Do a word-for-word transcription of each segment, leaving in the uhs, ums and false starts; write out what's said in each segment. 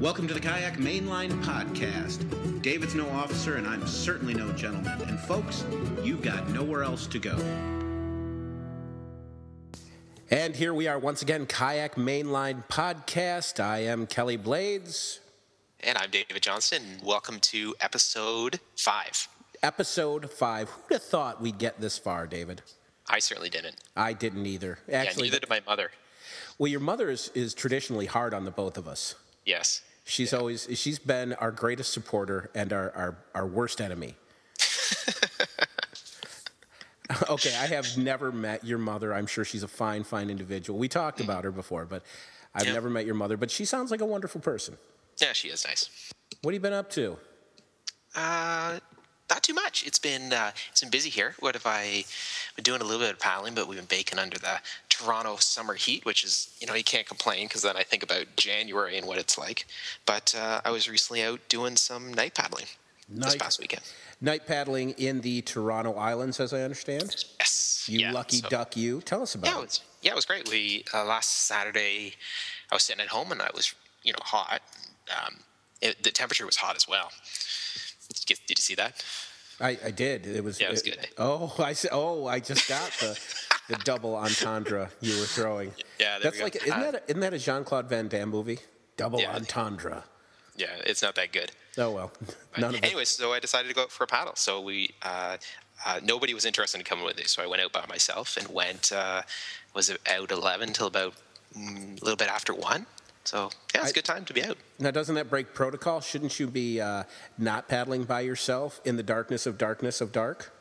Welcome to the Kayak Mainline Podcast. David's no officer, and I'm certainly no gentleman. And folks, you've got nowhere else to go. And here we are once again, Kayak Mainline Podcast. I am Kelly Blades. And I'm David Johnston. Welcome to episode five. Episode five. Who'd have thought we'd get this far, David? I certainly didn't. I didn't either. Actually, yeah, neither did my mother. Well, your mother is, is traditionally hard on the both of us. Yes. She's yeah. always, she's been our greatest supporter and our, our, our worst enemy. Okay, I have never met your mother. I'm sure she's a fine, fine individual. We talked mm. about her before, but I've yeah. never met your mother. But she sounds like a wonderful person. Yeah, she is nice. What have you been up to? Uh, not too much. It's been uh, it's been busy here. What have I been doing? A little bit of paddling, but we've been baking under the Toronto summer heat, which is, you know, you can't complain because then I think about January and what it's like. But uh, I was recently out doing some night paddling night, this past weekend. Night paddling in the Toronto Islands, as I understand? Yes. You yeah, lucky so, duck you. Tell us about yeah, it. Was, yeah, it was great. We uh, last Saturday, I was sitting at home and I was, you know, hot. Um, it, the temperature was hot as well. Did you, did you see that? I, I did. It was. Yeah, it was it, good. Oh, I oh, I just got the the double entendre you were throwing. Yeah, there that's we like go. isn't uh, that a, isn't that a Jean-Claude Van Damme movie? Double yeah, entendre. Yeah, it's not that good. Oh well, none of Anyways, so I decided to go out for a paddle. So we uh, uh, nobody was interested in coming with me, so I went out by myself and went. Uh, was it out eleven till about mm, a little bit after one? So yeah, it's I, a good time to be out. Now, doesn't that break protocol? Shouldn't you be uh, not paddling by yourself in the darkness of darkness of dark?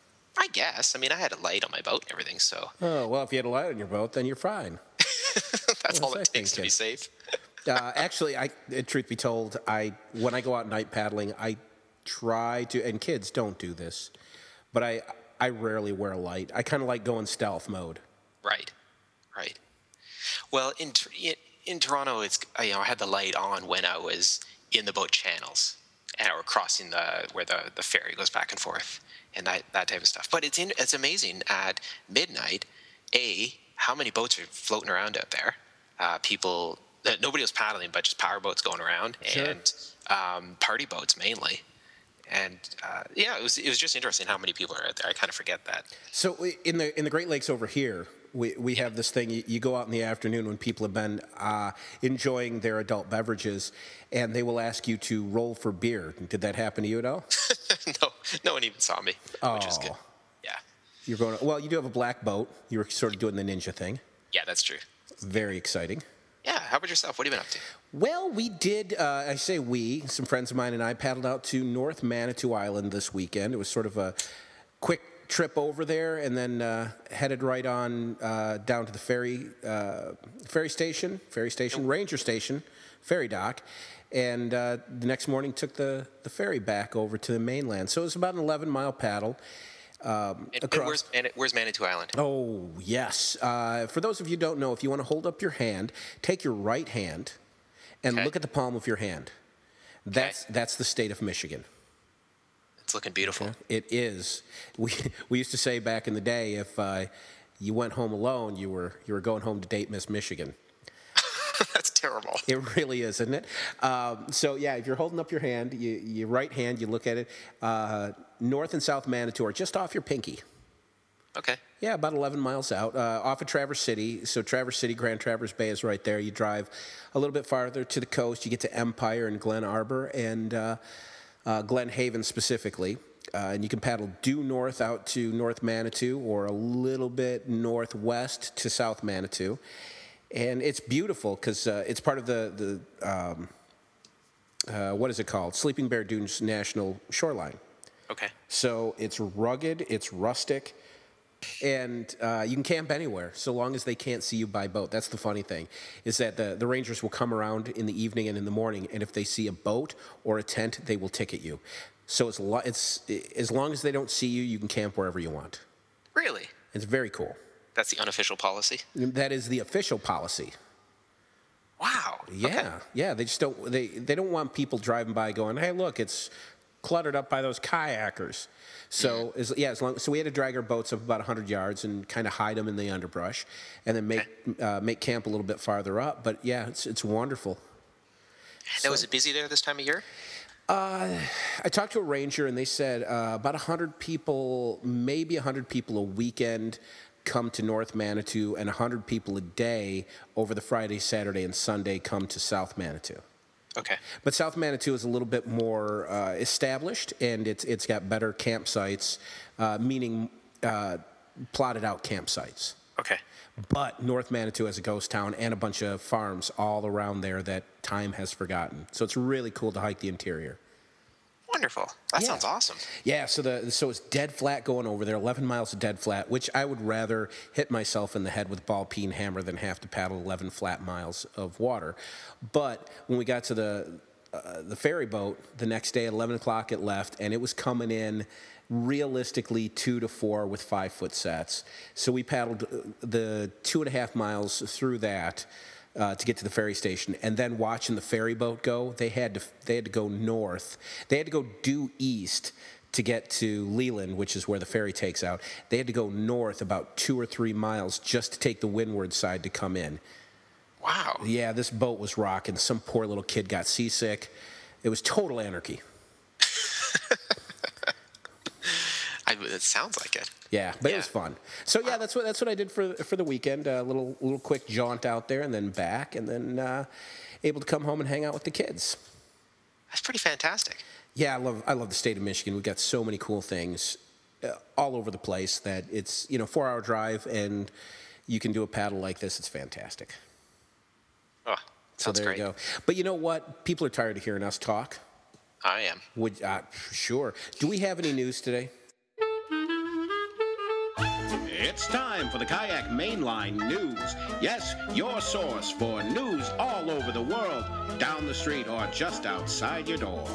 I guess. I mean, I had a light on my boat and everything, so. Oh well, if you had a light on your boat, then you're fine. That's all it takes to be safe. uh, actually, I, truth be told, I when I go out night paddling, I try to, and kids don't do this, but I I rarely wear a light. I kind of like going stealth mode. Right, right. Well, in in Toronto, it's you know I had the light on when I was in the boat channels and I were crossing the where the, the ferry goes back and forth and that, that type of stuff. But it's in, it's amazing at midnight. A, how many boats are floating around out there? Uh, people. Nobody was paddling, but just power boats going around sure. and um, party boats mainly. And uh, yeah, it was it was just interesting how many people are out there. I kind of forget that. So in the in the Great Lakes over here, we we yeah. have this thing. You, you go out in the afternoon when people have been uh, enjoying their adult beverages, and they will ask you to roll for beer. Did that happen to you at all? no, no one even saw me, oh. which is good. Yeah. You're going. Well, you do have a black boat. You were sort of doing the ninja thing. Yeah, that's true. Very exciting. Yeah, how about yourself? What have you been up to? Well, we did, uh, I say we, some friends of mine and I paddled out to North Manitou Island this weekend. It was sort of a quick trip over there and then uh, headed right on uh, down to the ferry uh, ferry station, ferry station, yep. ranger station, ferry dock, and uh, the next morning took the, the ferry back over to the mainland. So it was about an eleven-mile paddle. Um, and, and where's, and where's Manitou Island? Oh, yes. Uh, for those of you who don't know, if you want to hold up your hand, take your right hand and okay. look at the palm of your hand. That's okay. that's the state of Michigan. It's looking beautiful. Okay. It is. We we used to say back in the day, if uh, you went home alone, you were you were going home to date Miss Michigan. That's terrible. It really is, isn't it? Um, so, yeah, if you're holding up your hand, you, your right hand, you look at it. Uh, North and South Manitou are just off your pinky. Okay. Yeah, about eleven miles out, uh, off of Traverse City. So Traverse City, Grand Traverse Bay is right there. You drive a little bit farther to the coast. You get to Empire and Glen Arbor and uh, uh, Glen Haven specifically. Uh, and you can paddle due north out to North Manitou or a little bit northwest to South Manitou. And it's beautiful because uh, it's part of the, the um, uh, what is it called? Sleeping Bear Dunes National Shoreline. Okay. So it's rugged, it's rustic, and uh, you can camp anywhere so long as they can't see you by boat. That's the funny thing, is that the, the rangers will come around in the evening and in the morning, and if they see a boat or a tent, they will ticket you. So it's, lo- it's as long as they don't see you, you can camp wherever you want. Really? It's very cool. That's the unofficial policy? That is the official policy. Wow. Yeah, okay. yeah. They just don't. They they don't want people driving by going, "Hey, look, it's cluttered up by those kayakers." So mm-hmm. as, yeah, as long so we had to drag our boats up about one hundred yards and kind of hide them in the underbrush, and then make okay. uh, make camp a little bit farther up. But yeah, it's it's wonderful. Now, So was it busy there this time of year? I talked to a ranger, and they said uh, about one hundred people, maybe one hundred people a weekend come to North Manitou, and one hundred people a day over the Friday, Saturday, and Sunday come to South Manitou. Okay. But South Manitou is a little bit more uh, established, and it's it's got better campsites, uh, meaning uh, plotted out campsites. Okay. But North Manitou has a ghost town and a bunch of farms all around there that time has forgotten. So it's really cool to hike the interior. Wonderful. That Yeah. sounds awesome. Yeah, so the so it's dead flat going over there, eleven miles of dead flat, which I would rather hit myself in the head with a ball peen hammer than have to paddle eleven flat miles of water. But when we got to the uh, the ferry boat the next day at eleven o'clock, it left, and it was coming in realistically two to four with five foot sets. So we paddled uh, the two and a half miles through that. Uh, to get to the ferry station, and then watching the ferry boat go, they had to they had to go north. They had to go due east to get to Leland, which is where the ferry takes out. They had to go north about two or three miles just to take the windward side to come in. Wow. Yeah, this boat was rocking. Some poor little kid got seasick. It was total anarchy. I, it sounds like it. Yeah, but Yeah. it was fun. So yeah, that's what that's what I did for for the weekend. A little little quick jaunt out there, and then back, and then uh, able to come home and hang out with the kids. That's pretty fantastic. Yeah, I love I love the state of Michigan. We've got so many cool things uh, all over the place that it's you know four hour drive, and you can do a paddle like this. It's fantastic. Oh, So sounds there great. you go. But you know what? People are tired of hearing us talk. I am. Would uh, sure. Do we have any news today? It's time for the Kayak Mainline News. Yes, your source for news all over the world, down the street or just outside your door.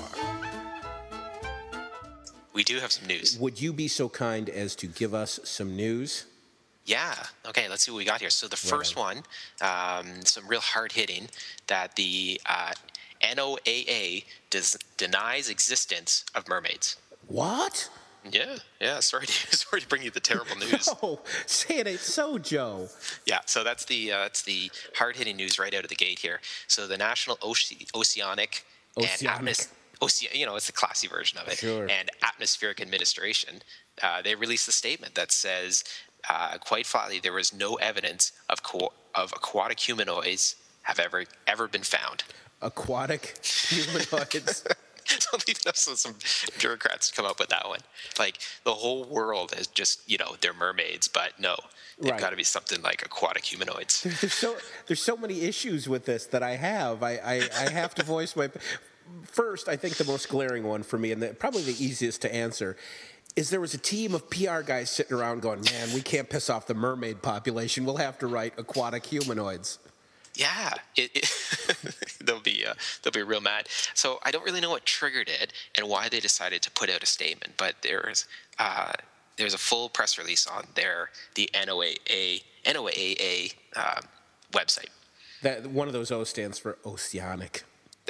We do have some news. Would you be so kind as to give us some news? Yeah. Okay, let's see what we got here. So the first one, um, some real hard hitting, that the uh, N O A A does, denies existence of mermaids. What? Yeah, yeah. Sorry to sorry to bring you the terrible news. Oh, say it ain't so, Joe. Yeah, so that's the uh, that's the hard hitting news right out of the gate here. So the National Oce- Oceanic and Oceanic. Atmos- Oce- you know, it's the classy version of it. Sure. And Atmospheric Administration, uh, they released a statement that says, uh, quite flatly, there was no evidence of co- of aquatic humanoids have ever ever been found. Aquatic humanoids. Don't leave enough so some bureaucrats come up with that one. Like the whole world is just, you know, they're mermaids, but no, they've Right. got to be something like aquatic humanoids. There's so there's so many issues with this that I have. I, I, I have to voice my first. I think the most glaring one for me, and the, probably the easiest to answer, is there was a team of P R guys sitting around going, "Man, we can't piss off the mermaid population. We'll have to write aquatic humanoids." Yeah, it, it they'll be uh, they'll be real mad. So I don't really know what triggered it and why they decided to put out a statement, but there's uh, there's a full press release on their the N O A A N O A A uh, website. That one of those O stands for oceanic.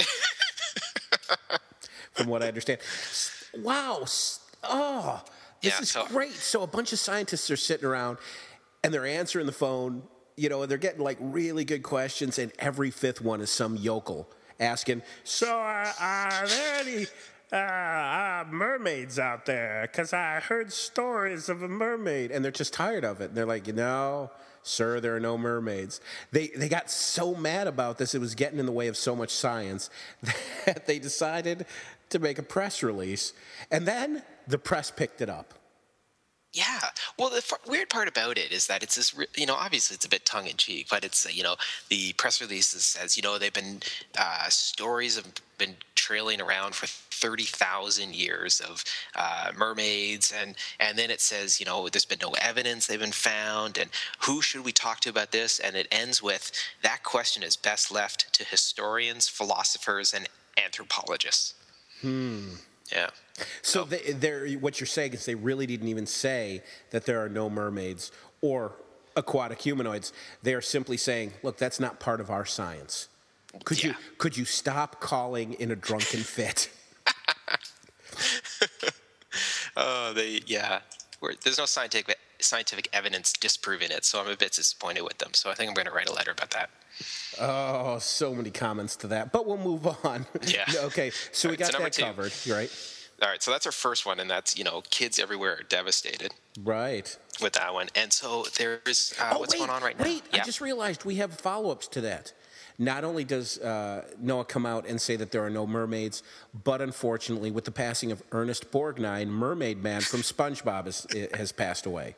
From what I understand. S- Wow. s- Oh, this Yeah, is so- great. So a bunch of scientists are sitting around and they're answering the phone, you know, and they're getting like really good questions, and every fifth one is some yokel asking, "So uh, are there any uh, uh, mermaids out there? Because I heard stories of a mermaid." And they're just tired of it. And they're like, "No, sir, there are no mermaids." They they got so mad about this, it was getting in the way of so much science that they decided to make a press release. And then the press picked it up. Yeah. Well, the f- weird part about it is that it's this, re- you know, obviously it's a bit tongue in cheek, but it's, uh, you know, the press release says, you know, they've been, uh, stories have been trailing around for thirty thousand years of uh, mermaids. And, and then it says, you know, there's been no evidence they've been found. And who should we talk to about this? And it ends with, that question is best left to historians, philosophers, and anthropologists. Hmm. Yeah. So they, they're, what you're saying is they really didn't even say that there are no mermaids or aquatic humanoids. They are simply saying, look, that's not part of our science. Could you Yeah. could you stop calling in a drunken fit? Oh, they, yeah. We're, there's no scientific scientific evidence disproving it, so I'm a bit disappointed with them. So I think I'm going to write a letter about that. Oh, so many comments to that, but we'll move on. Yeah. Okay, so we All right, got so number that two. covered. You're right. All right, so that's our first one, and that's, you know, kids everywhere are devastated Right. with that one. And so there's uh, Oh, what's wait, going on right now. Wait, Yeah. I just realized we have follow-ups to that. Not only does uh, Noah come out and say that there are no mermaids, but unfortunately, with the passing of Ernest Borgnine, Mermaid Man from SpongeBob is, has passed away.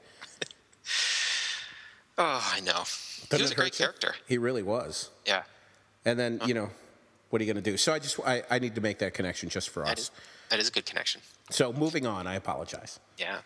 Oh, I know. Doesn't he was it a great hurt you? character. He really was. Yeah. And then, you know, what are you going to do? So I just, I, I need to make that connection just for That us. is, that is a good connection. So moving on, I apologize. Yeah.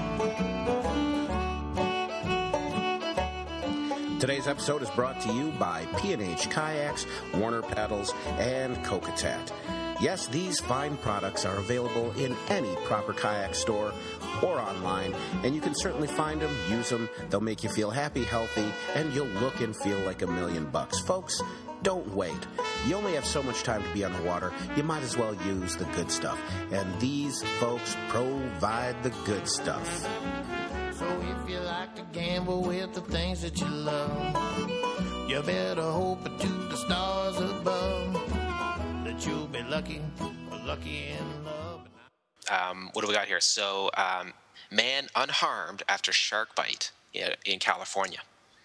Today's episode is brought to you by P and H Kayaks, Warner Paddles, and Kokatat. Yes, these fine products are available in any proper kayak store or online, and you can certainly find them, use them. They'll make you feel happy, healthy, and you'll look and feel like a million bucks. Folks, don't wait. You only have so much time to be on the water. You might as well use the good stuff. And these folks provide the good stuff. So if you like to gamble with the things that you love, you better hope to the stars above that you'll be lucky, lucky in love. Um, what do we got here? So, um, man unharmed after shark bite in, in California.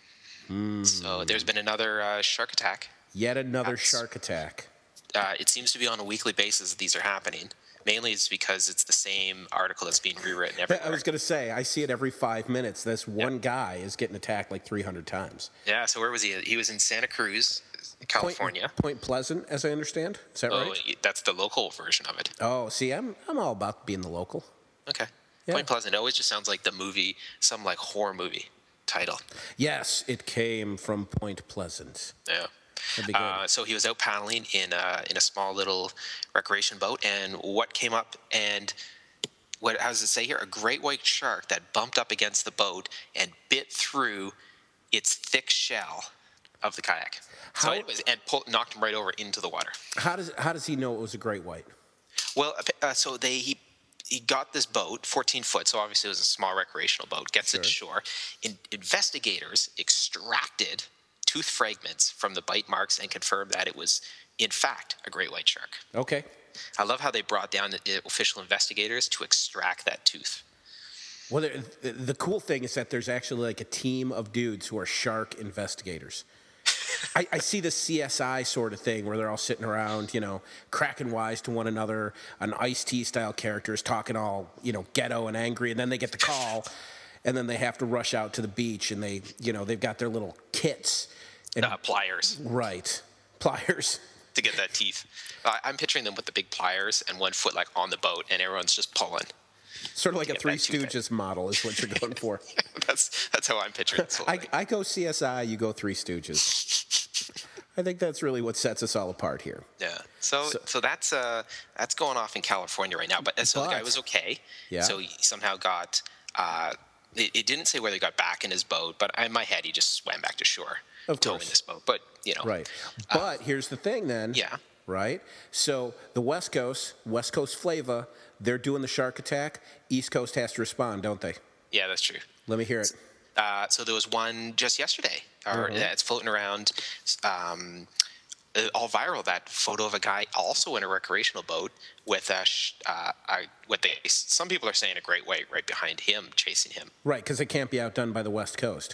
Mm. So there's been another uh, shark attack. Yet another That's- shark attack. Uh, it seems to be on a weekly basis that these are happening. Mainly it's because it's the same article that's being rewritten everywhere. I was going to say, I see it every five minutes. This one guy is getting attacked like three hundred times. Yeah, so where was he? He was in Santa Cruz, California. Point, Point Pleasant, as I understand. Is that Oh, right? that's the local version of it. Oh, see, I'm I'm all about being the local. Okay. Yeah. Point Pleasant always just sounds like the movie, some like horror movie title. Yes, it came from Point Pleasant. Yeah. That'd be good. Uh, so he was out paddling in a, in a small little recreation boat, and what came up and what how does it say here? A great white shark that bumped up against the boat and bit through its thick shell of the kayak. So How- anyways, and pulled, knocked him right over into the water. How does how does he know it was a great white? Well, uh, so they he he got this boat, fourteen foot, so obviously it was a small recreational boat, gets it to shore. In, investigators extracted tooth fragments from the bite marks and confirmed that it was, in fact, a great white shark. Okay. I love how they brought down the uh, official investigators to extract that tooth. Well, there, the, the cool thing is that there's actually like a team of dudes who are shark investigators. I, I see the C S I sort of thing where they're all sitting around, you know, cracking wise to one another. An Ice-T style character is talking all, you know, ghetto and angry, and then they get the call, and then they have to rush out to the beach, and they, you know, they've got their little kits. And, Uh, pliers right. Pliers. to get that teeth. Uh, I'm picturing them with the big pliers and one foot like on the boat, and everyone's just pulling. Sort of like a Get Three that tooth Stooges model is what you're going for. that's that's how I'm picturing this whole I, thing. I go C S I, you go Three Stooges. I think that's really what sets us all apart here. Yeah. So, so that's uh that's going off in California right now. But so the guy But- was okay. Yeah. So he somehow got. Uh, it, it didn't say whether he got back in his boat, but in my head he just swam back to shore, Of towing course. this boat. But you know. Right. But here's the thing then. Yeah. Right? So the West Coast, West Coast Flava, they're doing the shark attack. East Coast has to respond, don't they? Yeah, that's true. Let me hear it. Uh, so there was one just yesterday, or Mm-hmm. that's floating around, um, uh, all viral. That photo of a guy also in a recreational boat with a, sh- uh, a what they some people are saying a great white right behind him, chasing him. Right, because it can't be outdone by the West Coast.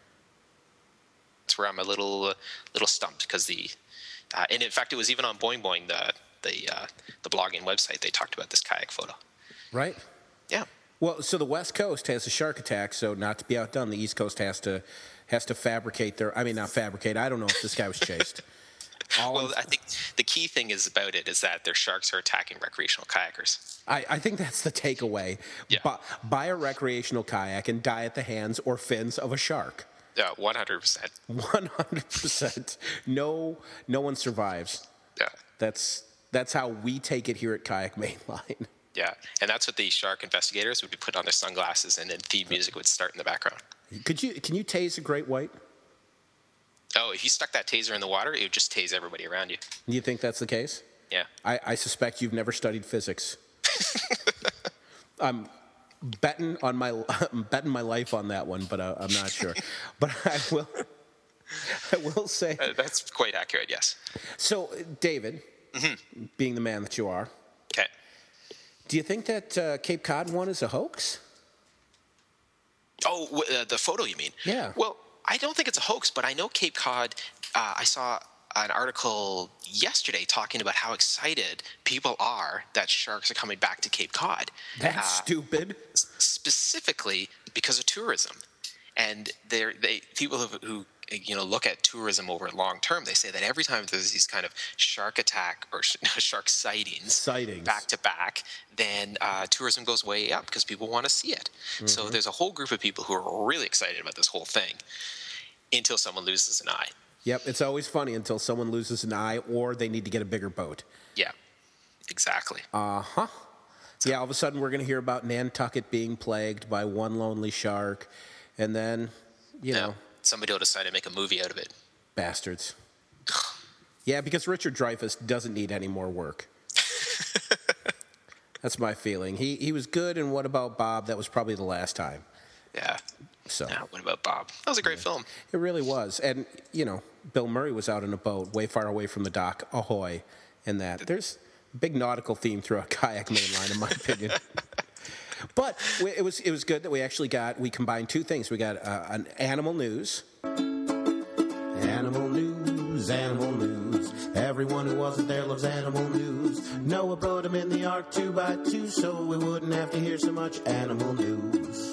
That's where I'm a little uh, little stumped because the, uh, and in fact it was even on Boing Boing, the the uh, the blogging website. They talked about this kayak photo. Right? Yeah. Well, so the West Coast has a shark attack, so not to be outdone, the East Coast has to has to fabricate their. I mean, not fabricate. I don't know if this guy was chased. All Well, I'm- I think the key thing is about it is that their sharks are attacking recreational kayakers. I, I think that's the takeaway. Yeah. Bu- buy a recreational kayak and die at the hands or fins of a shark. Yeah, one hundred percent. One hundred percent. No, no one survives. Yeah. That's that's how we take it here at Kayak Mainline. Yeah, and that's what the shark investigators would be putting on their sunglasses, and then theme music would start in the background. Could you can you tase a great white? Oh, if you stuck that taser in the water, it would just tase everybody around you. Do you think that's the case? Yeah. I, I suspect you've never studied physics. um, betting on my I'm betting my life on that one, but uh, I'm not sure. But I will I will say Uh, that's quite accurate, yes. so. David, mm-hmm. being the man that you are, Okay. do you think that uh, Cape Cod one is a hoax? Oh, w- uh, the photo you mean? Yeah. Well, I don't think it's a hoax, but I know Cape Cod. Uh, I saw an article yesterday talking about how excited people are that sharks are coming back to Cape Cod. That's uh, stupid. Specifically because of tourism, and they're, they people who, who you know look at tourism over long term. They say that every time there's these kind of shark attack or shark sightings, Sightings. back to back, then uh, tourism goes way up because people want to see it. Mm-hmm. So there's a whole group of people who are really excited about this whole thing until someone loses an eye. Yep, it's always funny until someone loses an eye or they need to get a bigger boat. Yeah, exactly. Uh huh. Yeah, all of a sudden we're going to hear about Nantucket being plagued by one lonely shark, and then, you yeah. know. Somebody will decide to make a movie out of it. Bastards. Yeah, because Richard Dreyfuss doesn't need any more work. That's my feeling. He he was good in What About Bob? That was probably the last time. Yeah. So. Yeah, What About Bob? That was a great yeah. film. It really was. And, you know, Bill Murray was out in a boat way far away from the dock, ahoy, and that. There's a big nautical theme throughout Kayak Mainline, in my opinion. But it was it was good that we actually got, we combined two things. We got uh, an animal news. Animal news, animal news. Everyone who wasn't there loves animal news. Noah brought him in the ark two by two, so we wouldn't have to hear so much animal news.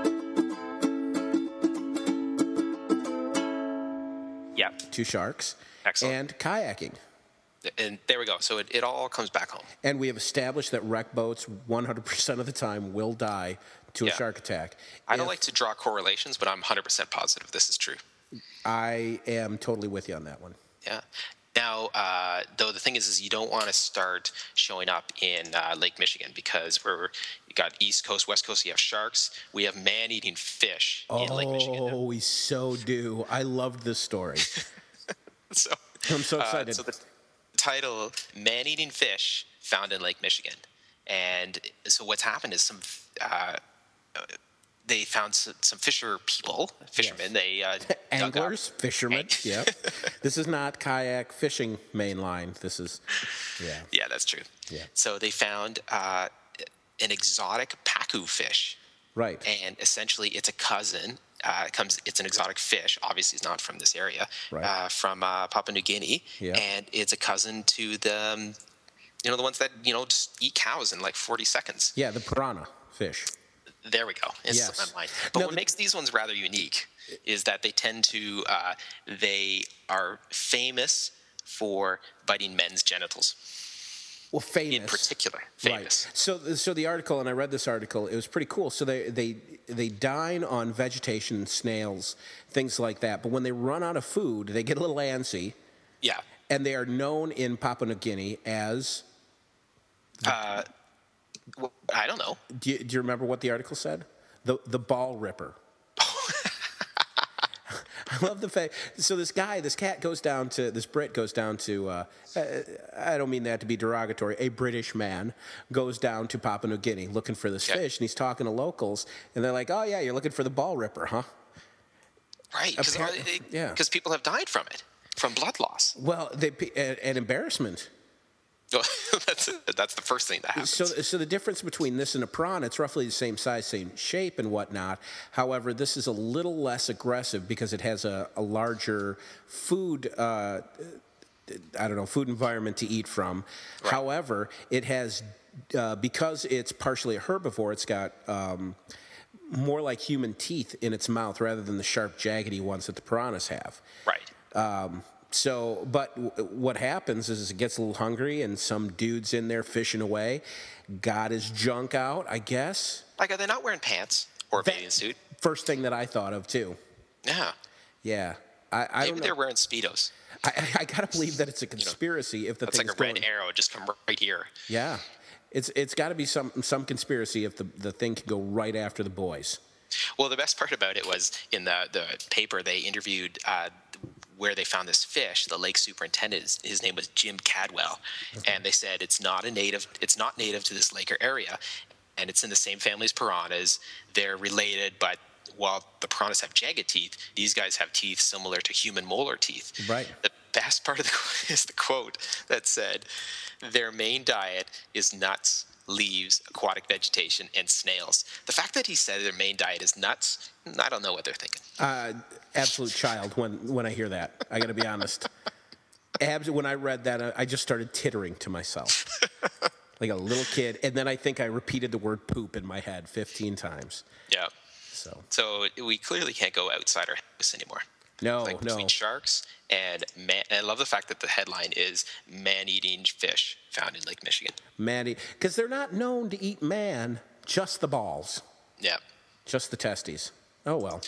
Yeah. Two sharks. Excellent. And kayaking. And there we go. So it, it all comes back home. And we have established that wreck boats one hundred percent of the time will die to yeah. a shark attack. I if, don't like to draw correlations, but I'm one hundred percent positive this is true. I am totally with you on that one. Yeah. Now, uh, though, the thing is, is you don't want to start showing up in uh, Lake Michigan because we're you got East Coast, West Coast. You have sharks. We have man-eating fish oh, in Lake Michigan. Oh, we so do. I loved this story. so I'm so excited. Uh, so the title: Man-eating fish found in Lake Michigan. And so what's happened is some. Uh, They found some, some fisher people, fishermen. Yes. They uh, anglers, fishermen. Yeah, this is not kayak fishing main line. This is, yeah, yeah, that's true. Yeah. So they found uh, an exotic pacu fish, right? And essentially, it's a cousin. Uh, it comes. It's an exotic fish. Obviously, it's not from this area. Right. Uh, from uh, Papua New Guinea, yeah. And it's a cousin to the, um, you know, the ones that you know just eat cows in like forty seconds. Yeah, the piranha fish. There we go. It's yes. on my mind. But now, what the, makes these ones rather unique is that they tend to, uh, they are famous for biting men's genitals. Well, famous. In particular, famous. Right. So, so the article, and I read this article, it was pretty cool. So they, they, they dine on vegetation, snails, things like that. But when they run out of food, they get a little antsy. Yeah. And they are known in Papua New Guinea as... Uh, well, I don't know. Do you, do you remember what the article said? The the ball ripper. I love the fact. So this guy, this cat goes down to, this Brit goes down to, uh, I don't mean that to be derogatory, a British man goes down to Papua New Guinea looking for this okay. fish, and he's talking to locals, and they're like, oh yeah, you're looking for the ball ripper, huh? Right, because Appar- yeah. people have died from it, from blood loss. Well, they, an, an embarrassment. that's that's the first thing that happens. So, so the difference between this and a prawn, it's roughly the same size, same shape, and whatnot. However, this is a little less aggressive because it has a, a larger food, uh, I don't know, food environment to eat from. Right. However, it has, uh, because it's partially a herbivore, it's got um, more like human teeth in its mouth rather than the sharp, jaggedy ones that the piranhas have. Right. Um, So, but w- what happens is it gets a little hungry, and some dude's in there fishing away, got his junk out, I guess. Like, are they not wearing pants or a That, bathing suit? First thing that I thought of, too. Yeah. Yeah. I, I Maybe don't know. they're wearing Speedos. I, I, I got to believe that it's a conspiracy. You know, if the that's thing's like a red going. arrow just come right here. Yeah. It's it's got to be some some conspiracy if the, the thing can go right after the boys. Well, the best part about it was in the, the paper they interviewed uh, where they found this fish. The lake superintendent, his name was Jim Cadwell, okay. And they said it's not a native. It's not native to this lake or area. and it's in the same family as piranhas. They're related, but while the piranhas have jagged teeth, these guys have teeth similar to human molar teeth. Right. The best part of the is the quote that said, "Their main diet is nuts, leaves, aquatic vegetation, and snails." The fact that he said their main diet is nuts, I don't know what they're thinking. Uh, absolute child when, when I hear that. I got to be honest. Abs- when I read that, I just started tittering to myself like a little kid. And then I think I repeated the word poop in my head fifteen times. Yeah. So, So we clearly can't go outside our house anymore. no, Like no. between sharks and man, and I love the fact that the headline is "Man-eating fish found in Lake Michigan." Mandy, because they're not known to eat man, just the balls, Yeah. just the testes. Oh, well.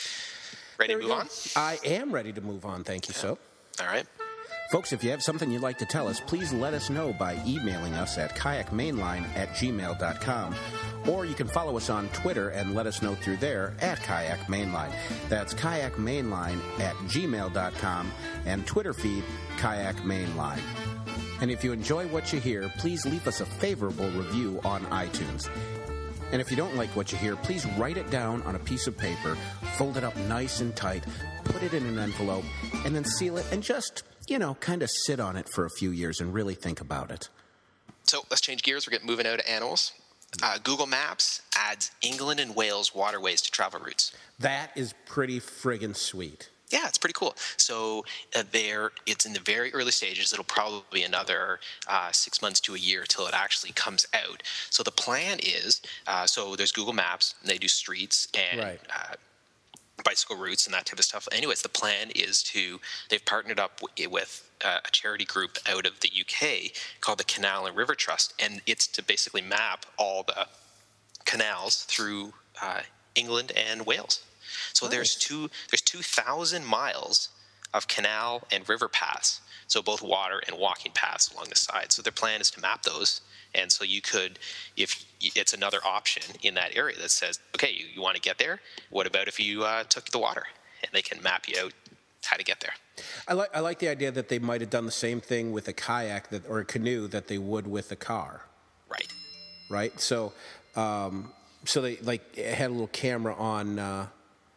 Ready There to we move go. on? I am ready to move on. Thank you, so. All right. Folks, if you have something you'd like to tell us, please let us know by emailing us at kayakmainline at gmail dot com. Or you can follow us on Twitter and let us know through there at kayakmainline. That's kayakmainline at gmail dot com and Twitter feed kayakmainline. And if you enjoy what you hear, please leave us a favorable review on iTunes. And if you don't like what you hear, please write it down on a piece of paper, fold it up nice and tight, put it in an envelope, and then seal it and just, you know, kind of sit on it for a few years and really think about it. So let's change gears. We're getting moving out of animals. Uh, Google Maps adds England and Wales waterways to travel routes. That is pretty friggin' sweet. Yeah, it's pretty cool. So uh, there, it's in the very early stages. It'll probably be another uh, six months to a year till it actually comes out. So the plan is, uh, so there's Google Maps, and they do streets and Right. uh, bicycle routes and that type of stuff. Anyways, the plan is to, they've partnered up w- with uh, a charity group out of the U K called the Canal and River Trust, and it's to basically map all the canals through uh, England and Wales. So there's Nice. two there's two thousand miles of canal and river paths, so both water and walking paths along the side. So their plan is to map those, and so you could, if it's another option in that area that says, okay, you, you want to get there, what about if you uh, took the water, and they can map you out how to get there. I like I like the idea that they might have done the same thing with a kayak that or a canoe that they would with a car, Right. right? So, um, so they like had a little camera on uh,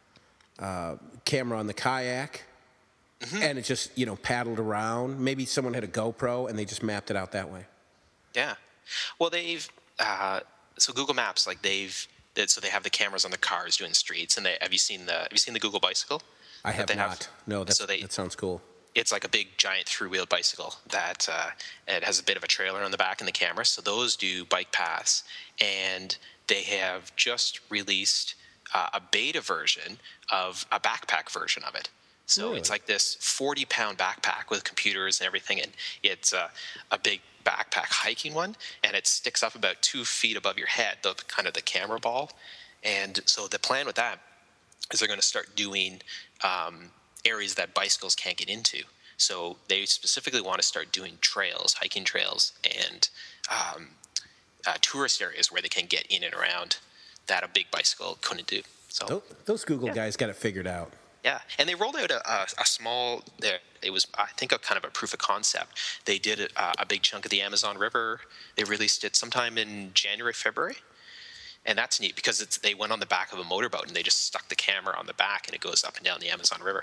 uh, camera on the kayak, and it just you know paddled around. Maybe someone had a GoPro and they just mapped it out that way. Yeah. Well, they've uh, so Google Maps, like they've that- so they have the cameras on the cars doing streets, and they have you seen the have you seen the Google bicycle? I that have they not. No, that's, so they, that sounds cool. It's like a big giant three-wheel bicycle that uh, it has a bit of a trailer on the back and the camera. So those do bike paths, and they have just released uh, a beta version of a backpack version of it. So Really? it's like this forty-pound backpack with computers and everything, and it's uh, a big backpack hiking one, and it sticks up about two feet above your head, the kind of the camera ball. And so the plan with that is they're going to start doing um, areas that bicycles can't get into. So they specifically want to start doing trails, hiking trails, and um, uh, tourist areas where they can get in and around that a big bicycle couldn't do. So Tho- Those Google guys got it figured out. yeah, and they rolled out a, a, a small. There, it was I think a kind of a proof of concept. They did a, a big chunk of the Amazon River. They released it sometime in January, February. And that's neat because it's they went on the back of a motorboat and they just stuck the camera on the back and it goes up and down the Amazon River.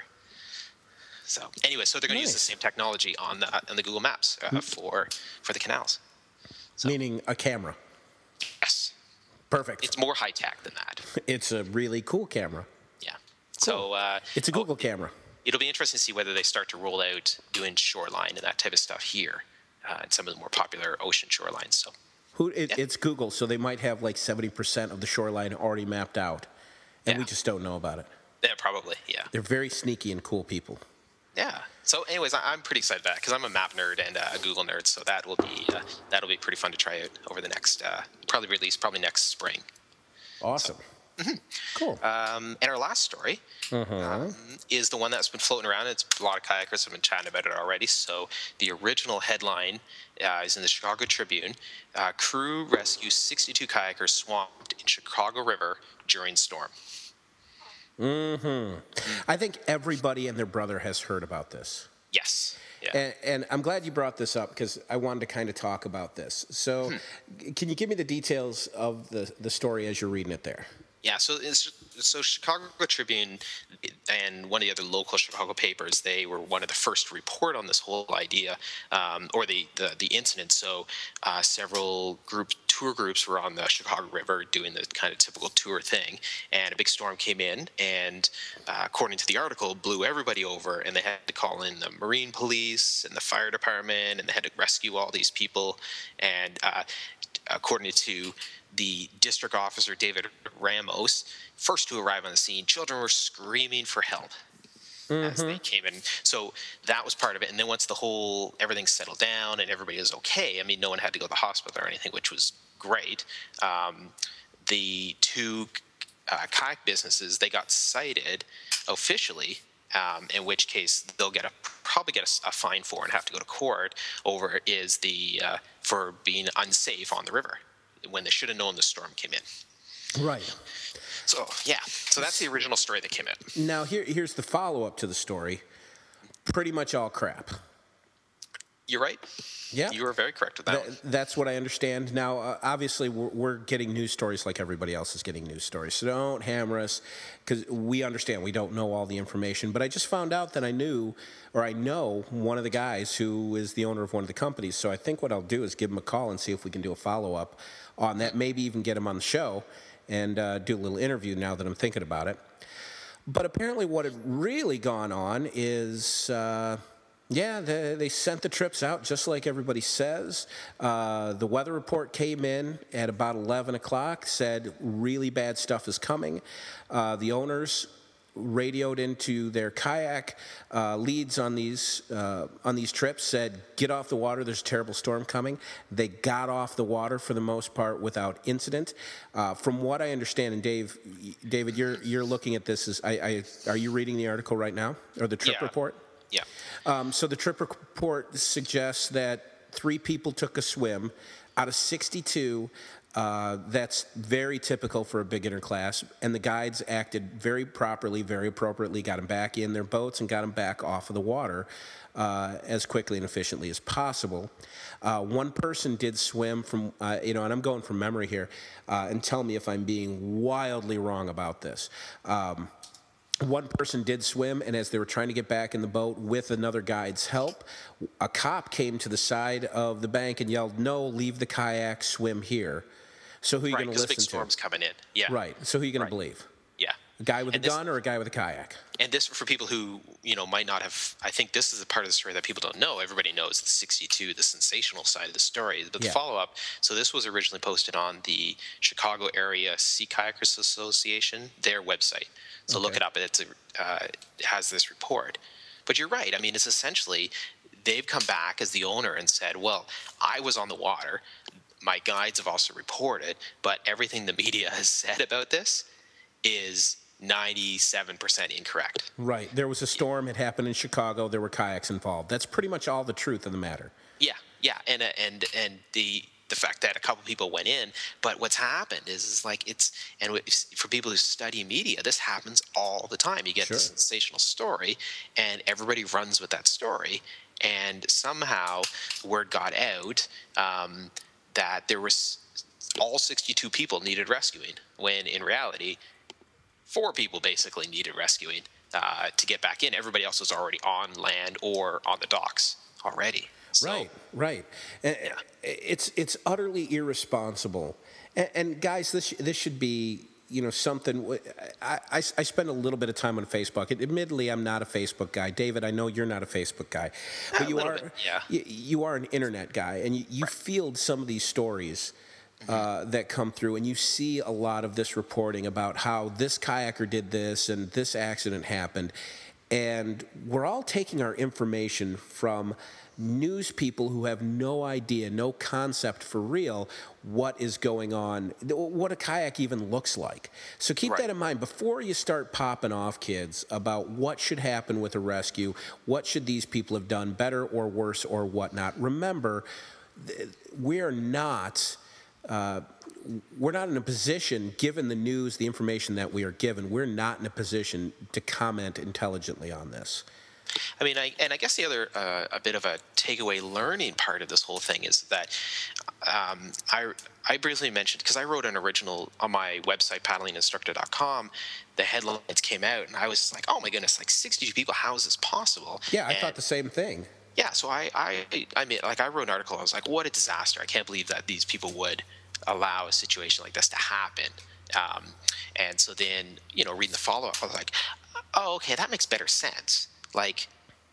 So anyway, so they're going to use the Nice. same technology on the on the Google Maps uh, for for the canals. Meaning a camera. Yes, Perfect. it's more high tech than that. It's a really cool camera. Yeah. So uh, It's a oh, Google camera. it'll be interesting to see whether they start to roll out doing shoreline and that type of stuff here, uh, and some of the more popular ocean shorelines. So Who? It, It's Google, so they might have like seventy percent of the shoreline already mapped out, and we Yeah. just don't know about it. yeah, probably yeah. They're very sneaky and cool people. Yeah. So, anyways, I- I'm pretty excited about that because I'm a map nerd and uh, a Google nerd. So that will be uh, that'll be pretty fun to try out over the next uh, probably release probably next spring. Awesome. Cool. Um, and our last story um, is the one that's been floating around. It's a lot of kayakers have been chatting about it already. So the original headline uh, is in the Chicago Tribune. Uh, crew rescues sixty-two kayakers swamped in Chicago River during storm. I think everybody and their brother has heard about this. Yes. Yeah. And, and I'm glad you brought this up because I wanted to kind of talk about this. So, hmm. can you give me the details of the, the story as you're reading it there? Yeah, so it's, so Chicago Tribune and one of the other local Chicago papers, they were one of the first to report on this whole idea, um, or the, the, the incident. So uh, several group tour groups were on the Chicago River doing the kind of typical tour thing, and a big storm came in, and uh, according to the article, blew everybody over, and they had to call in the Marine Police and the fire department, and they had to rescue all these people. And uh, according to the district officer, David Ramos, first to arrive on the scene, children were screaming for help mm-hmm. as they came in. So that was part of it. And then once the whole, everything settled down and everybody was okay, I mean, no one had to go to the hospital or anything, which was great. Um, the two uh, kayak businesses, they got cited officially, um, in which case they'll get a probably get a, a fine for and have to go to court over is the uh, for being unsafe on the river when they should have known the storm came in. Right. So, yeah. So that's the original story that came out. Now, here, here's the follow-up to the story. Pretty much all crap. You're right. Yeah. You were very correct with that Th- That's what I understand. Now, uh, obviously, we're, we're getting news stories like everybody else is getting news stories. So don't hammer us, because we understand we don't know all the information. But I just found out that I knew, or I know, one of the guys who is the owner of one of the companies. So I think what I'll do is give him a call and see if we can do a follow-up on that, maybe even get him on the show and uh, do a little interview now that I'm thinking about it. But apparently what had really gone on is, uh, yeah, they, they sent the trips out just like everybody says. Uh, the weather report came in at about eleven o'clock, said really bad stuff is coming. Uh, the owners radioed into their kayak uh, leads on these uh, on these trips, said, get off the water, there's a terrible storm coming. They got off the water for the most part without incident. Uh, from what I understand, and Dave, David, you're you're looking at this, as I, I are you reading the article right now, or the trip yeah. report? Yeah. Um, so the trip report suggests that three people took a swim out of sixty-two. Uh, that's very typical for a beginner class, and the guides acted very properly, very appropriately, got them back in their boats and got them back off of the water uh, as quickly and efficiently as possible. Uh, one person did swim from, uh, you know, and I'm going from memory here, uh, and tell me if I'm being wildly wrong about this. Um, One person did swim, and as they were trying to get back in the boat with another guide's help, a cop came to the side of the bank and yelled, no, leave the kayak, swim here. So who are you right, going to listen to? Big storm's coming in. Yeah. Right. So who are you going right. to believe? Yeah. A guy with and a this, gun or a guy with a kayak? And this, for people who, you know, might not have, I think this is a part of the story that people don't know. Everybody knows the sixty-two, the sensational side of the story. But the yeah. follow-up, so this was originally posted on the Chicago Area Sea Kayakers Association, their website. So okay. look it up. It's a, uh, it has this report. But you're right. I mean, it's essentially, they've come back as the owner and said, well, I was on the water. My guides have also reported, but everything the media has said about this is ninety-seven percent incorrect. Right. There was a storm. It happened in Chicago. There were kayaks involved. That's pretty much all the truth of the matter. Yeah, yeah, and uh, and and the the fact that a couple people went in, but what's happened is is like it's and for people who study media, this happens all the time. You get sure. a sensational story, and everybody runs with that story, and somehow word got out. Um, that there was all sixty-two people needed rescuing, when in reality, four people basically needed rescuing uh, to get back in. Everybody else was already on land or on the docks already. So, right, right. Yeah. It's it's utterly irresponsible. And, and guys, this this should be, you know, something. I, I, I spend a little bit of time on Facebook. Admittedly, I'm not a Facebook guy. David, I know you're not a Facebook guy, but you are. Bit, yeah. you, you are an internet guy, and you, you right. field some of these stories uh, that come through, and you see a lot of this reporting about how this kayaker did this and this accident happened, and we're all taking our information from news people who have no idea, no concept for real what is going on, what a kayak even looks like. So keep right. that in mind before you start popping off, kids, about what should happen with a rescue, what should these people have done better or worse or whatnot. Remember, we're not... Uh, we're not in a position, given the news, the information that we are given, we're not in a position to comment intelligently on this. I mean, I, and I guess the other, uh, a bit of a takeaway learning part of this whole thing is that um, I, I briefly mentioned, because I wrote an original on my website, paddling instructor dot com, the headlines came out, and I was like, oh my goodness, like sixty-two people, how is this possible? Yeah, I and, thought the same thing. Yeah, so I, I, I mean, like I wrote an article, I was like, what a disaster. I can't believe that these people would allow a situation like this to happen. Um, and so then, you know, reading the follow-up, I was like, oh, okay, that makes better sense. Like,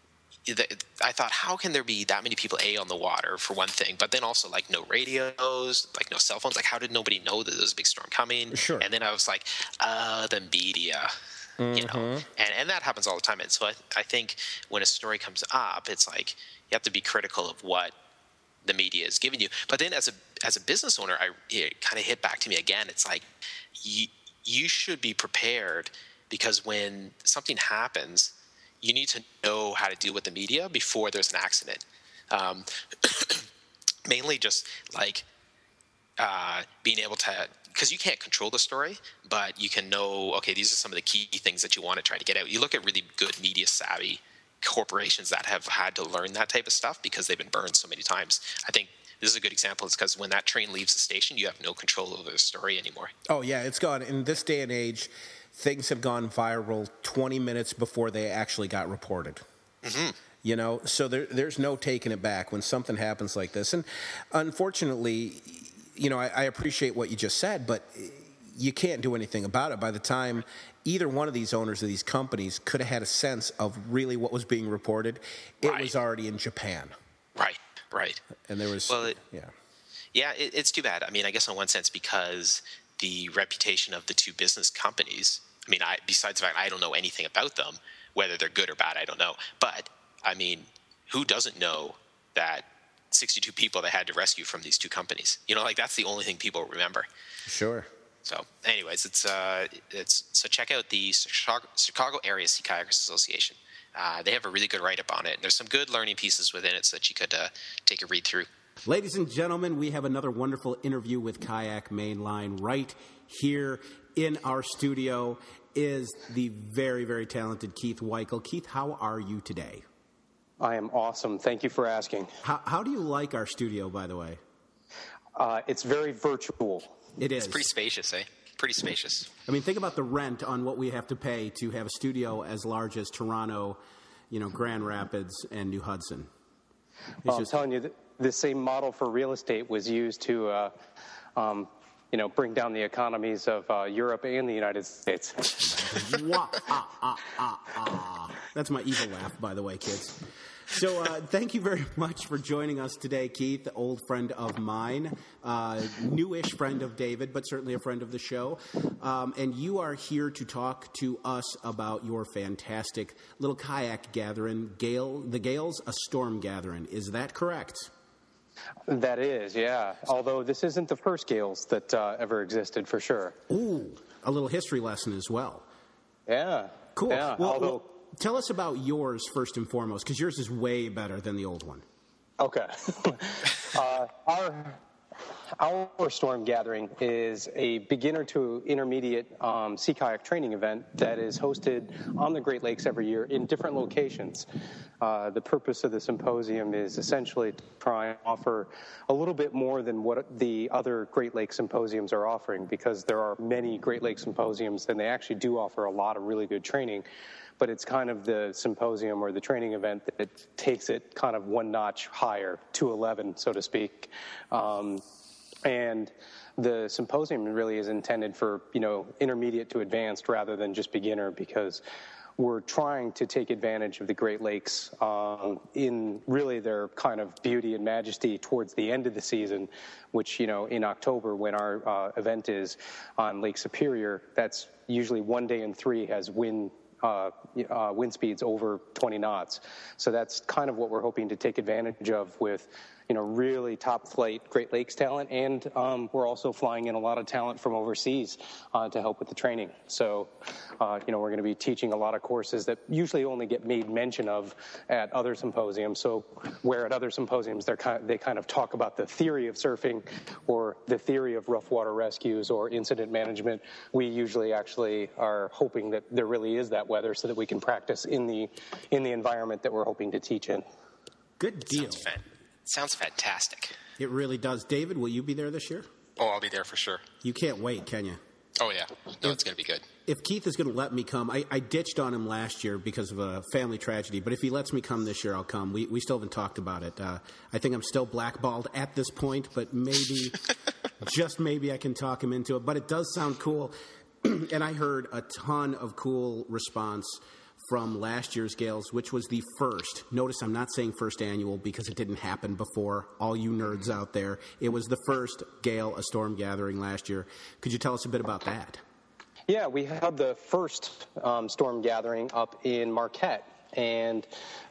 I thought, how can there be that many people, A, on the water, for one thing, but then also, like, no radios, like, no cell phones. Like, how did nobody know that there was a big storm coming? Sure. And then I was like, uh, the media, mm-hmm. you know. And, and that happens all the time. And so I, I think when a story comes up, it's like you have to be critical of what the media is giving you. But then as a as a business owner, I it kind of hit back to me again. It's like you, you should be prepared, because when something happens, you need to know how to deal with the media before there's an accident. Um, mainly just like uh, being able to, because you can't control the story, but you can know, okay, these are some of the key things that you want to try to get out. You look at really good media savvy corporations that have had to learn that type of stuff because they've been burned so many times. I think this is a good example. It's because when that train leaves the station, you have no control over the story anymore. Oh, yeah, it's gone. In this day and age, things have gone viral twenty minutes before they actually got reported. Mm-hmm. You know, so there, there's no taking it back when something happens like this. And unfortunately, you know, I, I appreciate what you just said, but you can't do anything about it. By the time either one of these owners of these companies could have had a sense of really what was being reported, it right. was already in Japan. Right, right. And there was, well, it, yeah. Yeah, it, it's too bad. I mean, I guess in one sense, because the reputation of the two business companies, I mean, I, besides the fact I don't know anything about them, whether they're good or bad, I don't know. But, I mean, who doesn't know that sixty-two people they had to rescue from these two companies? You know, like, that's the only thing people remember. Sure. So, anyways, it's uh, it's so check out the Chicago, Chicago Area Sea Kayakers Association. Uh, they have a really good write-up on it. And there's some good learning pieces within it so that you could uh, take a read through. Ladies and gentlemen, we have another wonderful interview with Kayak Mainline right here in our studio is the very, very talented Keith Weichel. Keith, how are you today? I am awesome. Thank you for asking. How, how do you like our studio, by the way? Uh, it's very virtual. It is. It's pretty spacious, eh? Pretty spacious. I mean, think about the rent on what we have to pay to have a studio as large as Toronto, you know, Grand Rapids, and New Hudson. Well, just... I'm telling you, the same model for real estate was used to, uh, um, you know, bring down the economies of uh, Europe and the United States. Wah, ah, ah, ah, ah. That's my evil laugh, by the way, kids. So uh, thank you very much for joining us today, Keith, old friend of mine, uh, newish friend of David, but certainly a friend of the show. Um, and you are here to talk to us about your fantastic little kayak gathering, Gale, the Gales A Storm Gathering. Is that correct? That is, yeah. Although this isn't the first Gales that uh, ever existed, for sure. Ooh, a little history lesson as well. Yeah. Cool. Yeah, well, although... well, tell us about yours first and foremost, because yours is way better than the old one. Okay. uh, our our storm gathering is a beginner to intermediate um, sea kayak training event that is hosted on the Great Lakes every year in different locations. Uh, the purpose of the symposium is essentially to try and offer a little bit more than what the other Great Lakes symposiums are offering, because there are many Great Lakes symposiums and they actually do offer a lot of really good training. But it's kind of the symposium or the training event that takes it kind of one notch higher, to eleven, so to speak. Um, and the symposium really is intended for, you know, intermediate to advanced rather than just beginner, because we're trying to take advantage of the Great Lakes um, in really their kind of beauty and majesty towards the end of the season, which, you know, in October when our uh, event is on Lake Superior, that's usually one day in three has wind Uh, uh, wind speeds over twenty knots. So that's kind of what we're hoping to take advantage of with, you know, really top flight Great Lakes talent. And um, we're also flying in a lot of talent from overseas uh, to help with the training. So, uh, you know, we're going to be teaching a lot of courses that usually only get made mention of at other symposiums. So where at other symposiums they're kind of, they kind of talk about the theory of surfing or the theory of rough water rescues or incident management, we usually actually are hoping that there really is that weather so that we can practice in the in the environment that we're hoping to teach in. Good deal. Sounds, fan- sounds fantastic. It really does. David, will you be there this year? Oh, I'll be there for sure. You can't wait, can you? Oh, yeah. No, it's going to be good. If Keith is going to let me come, I, I ditched on him last year because of a family tragedy, but if he lets me come this year, I'll come. We we still haven't talked about it. Uh, I think I'm still blackballed at this point, but maybe, just maybe I can talk him into it. But it does sound cool, and I heard a ton of cool response from last year's Gales, which was the first. Notice I'm not saying first annual because it didn't happen before, all you nerds out there. It was the first Gale, a storm gathering last year. Could you tell us a bit about that? Yeah, we had the first um, storm gathering up in Marquette, and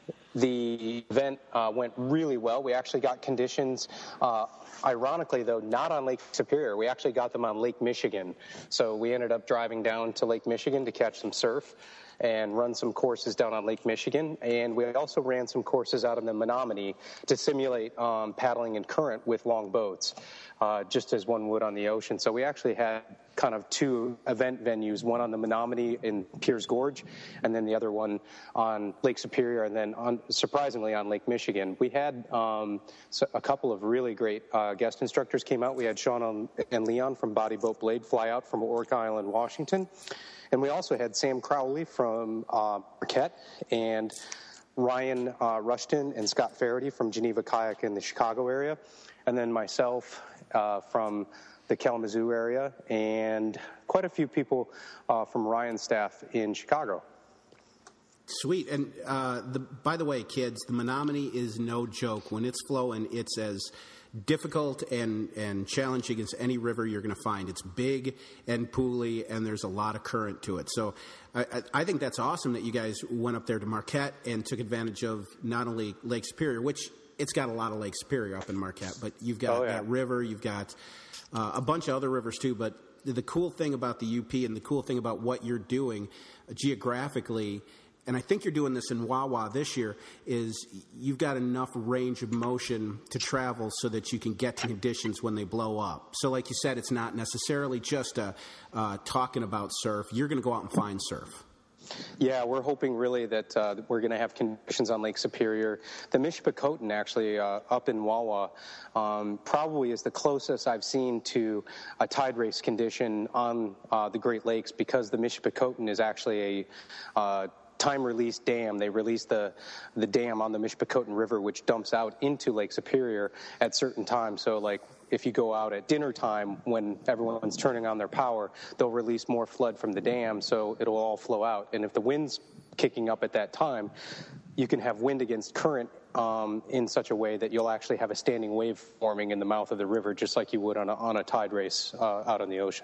the event uh, went really well. We actually got conditions, uh, ironically, though, not on Lake Superior. We actually got them on Lake Michigan. So we ended up driving down to Lake Michigan to catch some surf and run some courses down on Lake Michigan. And we also ran some courses out in the Menominee to simulate um, paddling in current with long boats, uh, just as one would on the ocean. So we actually had kind of two event venues, one on the Menominee in Piers Gorge, and then the other one on Lake Superior, and then on, surprisingly on Lake Michigan. We had um, so a couple of really great uh, guest instructors came out. We had Sean and Leon from Body Boat Blade fly out from Ork Island, Washington. And we also had Sam Crowley from uh, Marquette, and Ryan uh, Rushton and Scott Faraday from Geneva Kayak in the Chicago area, and then myself uh, from the Kalamazoo area, and quite a few people uh, from Ryan's staff in Chicago. Sweet. And uh, the, by the way, kids, the Menominee is no joke. When it's flowing, it's as difficult and, and challenging as any river you're going to find. It's big and pooly, and there's a lot of current to it. So I, I think that's awesome that you guys went up there to Marquette and took advantage of not only Lake Superior, which it's got a lot of Lake Superior up in Marquette, but you've got oh, yeah. that river, you've got uh, a bunch of other rivers too. But the cool thing about the U P and the cool thing about what you're doing geographically, and I think you're doing this in Wawa this year, is you've got enough range of motion to travel so that you can get to conditions when they blow up. So like you said, it's not necessarily just uh, uh, talking about surf. You're going to go out and find surf. Yeah, we're hoping really that uh, we're going to have conditions on Lake Superior. The Mishpacoten, actually, uh, up in Wawa, um, probably is the closest I've seen to a tide race condition on uh, the Great Lakes, because the Mishpacoten is actually a uh, time-release dam. They release the the dam on the Mishpacoten River, which dumps out into Lake Superior at certain times. So, like, if you go out at dinner time when everyone's turning on their power, they'll release more flood from the dam, so it'll all flow out. And if the wind's kicking up at that time, you can have wind against current um, in such a way that you'll actually have a standing wave forming in the mouth of the river, just like you would on a, on a tide race uh, out on the ocean.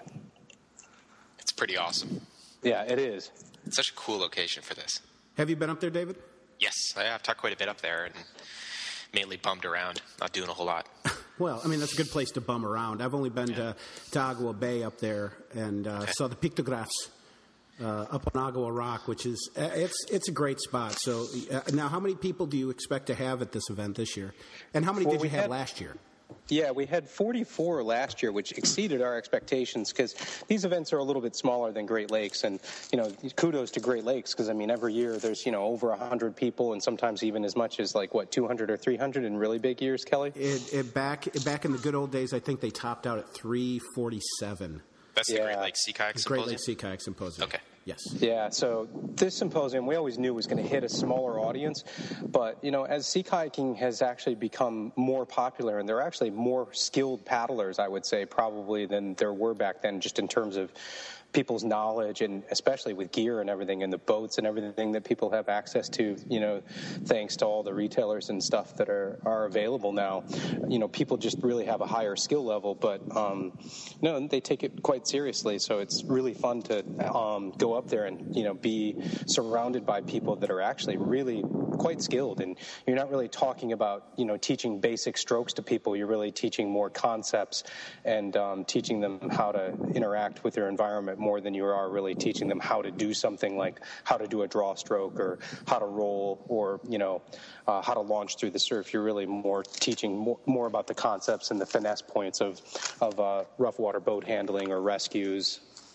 It's pretty awesome. Yeah, it is. It's such a cool location for this. Have you been up there, David? Yes, I have talked quite a bit up there and mainly bummed around, not doing a whole lot. Well, I mean, that's a good place to bum around. I've only been Yeah. to, to Agua Bay up there and uh, Okay. saw the pictographs uh, up on Agua Rock, which is uh, it's it's a great spot. So uh, now, how many people do you expect to have at this event this year? And how many Well, did you we have had- last year? Yeah, we had forty-four last year, which exceeded our expectations, because these events are a little bit smaller than Great Lakes. And, you know, kudos to Great Lakes, because, I mean, every year there's, you know, over one hundred people, and sometimes even as much as, like, what, two hundred or three hundred in really big years, Kelly? It, it back back in the good old days, I think they topped out at three forty-seven. That's the Yeah. Great Lakes Sea Kayak Great Symposium? Lakes Sea Kayak Symposium. Okay. Yes. Yeah, so this symposium we always knew was going to hit a smaller audience, but, you know, as sea kayaking has actually become more popular, and there are actually more skilled paddlers, I would say, probably than there were back then, just in terms of people's knowledge, and especially with gear and everything, and the boats and everything that people have access to, you know, thanks to all the retailers and stuff that are, are available now. You know, people just really have a higher skill level, but, um, no, they take it quite seriously, so it's really fun to um, go up there and, you know, be surrounded by people that are actually really quite skilled, and you're not really talking about, you know, teaching basic strokes to people. You're really teaching more concepts and um, teaching them how to interact with their environment more than you are really teaching them how to do something like how to do a draw stroke or how to roll or, you know, uh, how to launch through the surf. You're really more teaching more, more about the concepts and the finesse points of, of uh, rough water boat handling or rescues.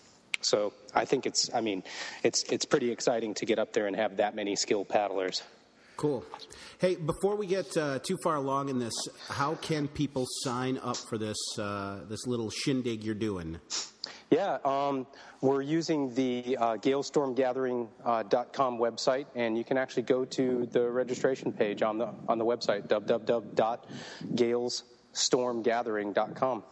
So I think it's, I mean, it's it's pretty exciting to get up there and have that many skilled paddlers. Cool. Hey, before we get uh, too far along in this, how can people sign up for this uh, this little shindig you're doing? Yeah, um, we're using the uh, gale storm gathering dot com uh, website, and you can actually go to the registration page on the on the website, w w w dot gales storm gathering dot com.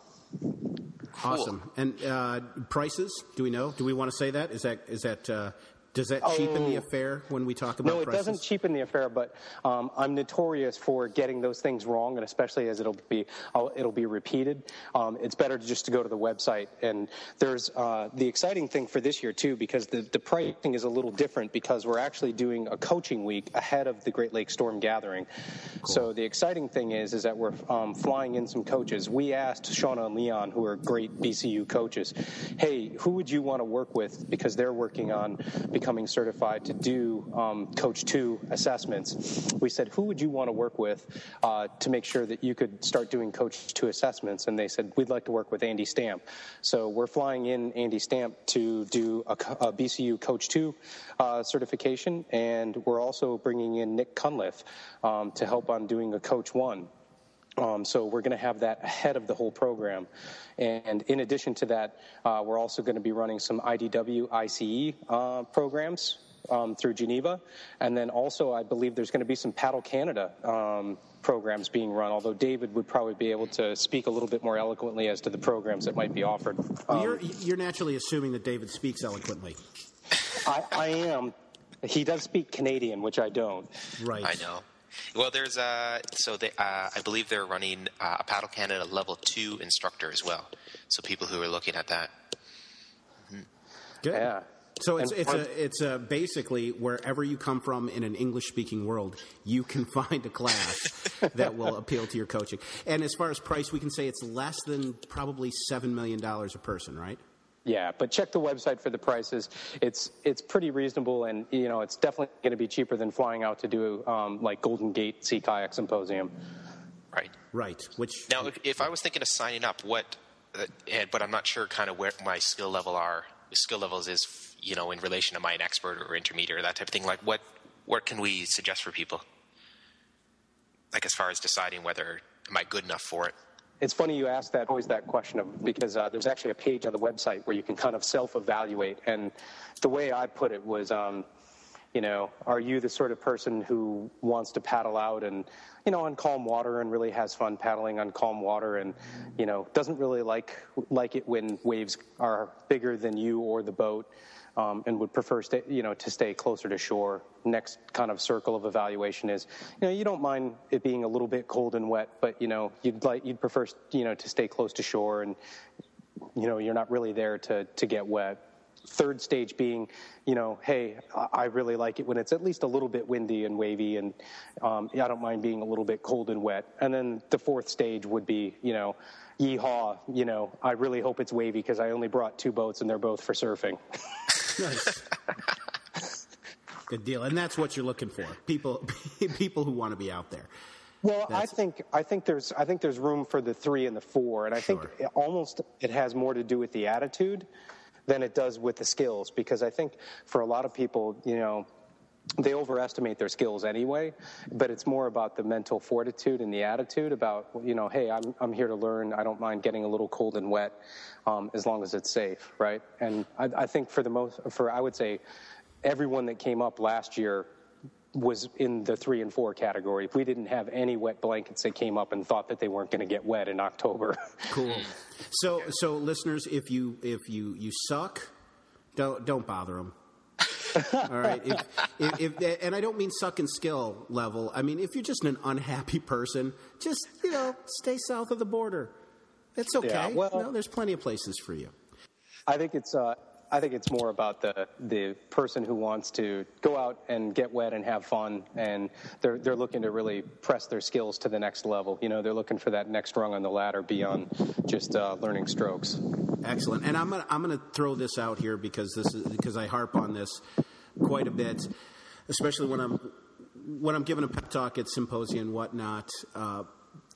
Awesome. Cool. And uh, prices? Do we know? Do we want to say that? Is that is that? Uh, Does that cheapen oh, the affair when we talk about prices? No, it prices? doesn't cheapen the affair, but um, I'm notorious for getting those things wrong, and especially as it'll be I'll, it'll be repeated. Um, it's better to just to go to the website. And there's uh, the exciting thing for this year, too, because the, the pricing is a little different because we're actually doing a coaching week ahead of the Great Lakes Storm Gathering. Cool. So the exciting thing is is that we're um, flying in some coaches. We asked Shauna and Leon, who are great B C U coaches, hey, who would you want to work with? Because they're working on becoming certified to do um, Coach two assessments. We said, who would you want to work with uh, to make sure that you could start doing Coach two assessments? And they said, we'd like to work with Andy Stamp. So we're flying in Andy Stamp to do a, a B C U Coach two uh, certification, and we're also bringing in Nick Cunliffe um, to help on doing a Coach one. Um, so we're going to have that ahead of the whole program. And in addition to that, uh, we're also going to be running some I D W, I C E uh, programs um, through Geneva. And then also I believe there's going to be some Paddle Canada um, programs being run, although David would probably be able to speak a little bit more eloquently as to the programs that might be offered. Um, well, you're, you're naturally assuming that David speaks eloquently. I, I am. He does speak Canadian, which I don't. Right. I know. Well, there's uh, so they, uh, I believe they're running uh, a Paddle Canada level two instructor as well. So people who are looking at that. Mm-hmm. Good. Yeah. So it's and, it's a it's a basically wherever you come from in an English speaking world, you can find a class that will appeal to your coaching. And as far as price, we can say it's less than probably seven million dollars a person, right? Yeah, but check the website for the prices. It's it's pretty reasonable, and you know it's definitely going to be cheaper than flying out to do um, like Golden Gate Sea Kayak Symposium. Right. Right. Which now, if, if I was thinking of signing up, what? Uh, but I'm not sure kind of where my skill level are. Skill levels is you know in relation to my an expert or intermediate or that type of thing. Like what? What can we suggest for people? Like as far as deciding whether am I good enough for it? It's funny you ask that, always that question of, because uh, there's actually a page on the website where you can kind of self-evaluate. And the way I put it was, um, you know, are you the sort of person who wants to paddle out and, you know, on calm water and really has fun paddling on calm water and, you know, doesn't really like like it when waves are bigger than you or the boat. Um, and would prefer, stay, you know, to stay closer to shore. Next kind of circle of evaluation is, you know, you don't mind it being a little bit cold and wet, but you know, you'd like, you'd prefer, you know, to stay close to shore, and you know, you're not really there to to get wet. Third stage being, you know, hey, I really like it when it's at least a little bit windy and wavy, and um, I don't mind being a little bit cold and wet. And then the fourth stage would be, you know, yeehaw, you know, I really hope it's wavy because I only brought two boats and they're both for surfing. Nice. Good deal. And that's what you're looking for. People people who want to be out there. Well, that's... I think I think there's I think there's room for the three and the four, and I sure. think it almost it has more to do with the attitude than it does with the skills, because I think for a lot of people, you know, they overestimate their skills anyway, but it's more about the mental fortitude and the attitude about, you know, hey, I'm I'm here to learn. I don't mind getting a little cold and wet, um, as long as it's safe, right? And I, I think for the most, for I would say, everyone that came up last year was in the three and four category. We didn't have any wet blankets that came up and thought that they weren't going to get wet in October. Cool. So, so listeners, if you if you you suck, don't don't bother them. All right, if, if, if, and I don't mean suck in skill level. I mean, if you're just an unhappy person, just, you know, stay south of the border. It's okay. Yeah, well, you know, there's plenty of places for you. I think it's uh, I think it's more about the the person who wants to go out and get wet and have fun, and they're they're looking to really press their skills to the next level. You know, they're looking for that next rung on the ladder beyond just uh, learning strokes. Excellent. And I'm gonna I'm gonna throw this out here because this is because I harp on this quite a bit, especially when I'm when I'm giving a pep talk at symposia and whatnot. Uh,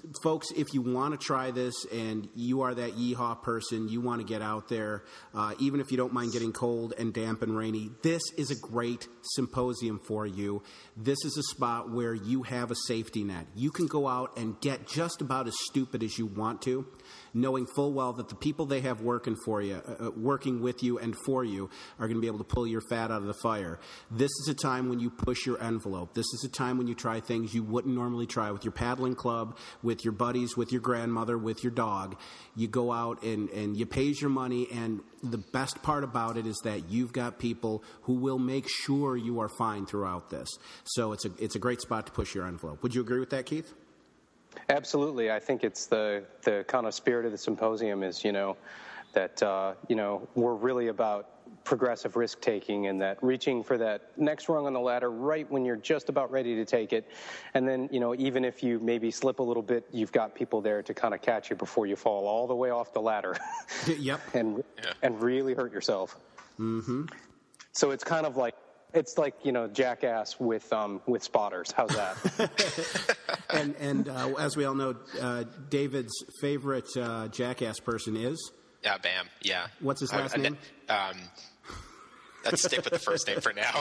folks, if you want to try this and you are that yeehaw person, you want to get out there, uh, even if you don't mind getting cold and damp and rainy, this is a great symposium for you. This is a spot where you have a safety net. You can go out and get just about as stupid as you want to, knowing full well that the people they have working for you, uh, working with you and for you, are going to be able to pull your fat out of the fire. This is a time when you push your envelope. This is a time when you try things you wouldn't normally try with your paddling club, with your buddies, with your grandmother, with your dog. You go out and, and you pays your money, and the best part about it is that you've got people who will make sure you are fine throughout this. So it's a it's a great spot to push your envelope. Would you agree with that, Keith? Absolutely. I think it's the, the kind of spirit of the symposium is, you know, that, uh, you know, we're really about progressive risk-taking and that reaching for that next rung on the ladder right when you're just about ready to take it. And then, you know, even if you maybe slip a little bit, you've got people there to kind of catch you before you fall all the way off the ladder. Yep. and Yeah. and really hurt yourself. Mm-hmm. So it's kind of like, it's like, you know, Jackass with um, with spotters. How's that? and and uh, as we all know, uh, David's favorite uh, Jackass person is? Yeah, Bam. Yeah. What's his last I, I, name? Um, let's stick with the first name for now.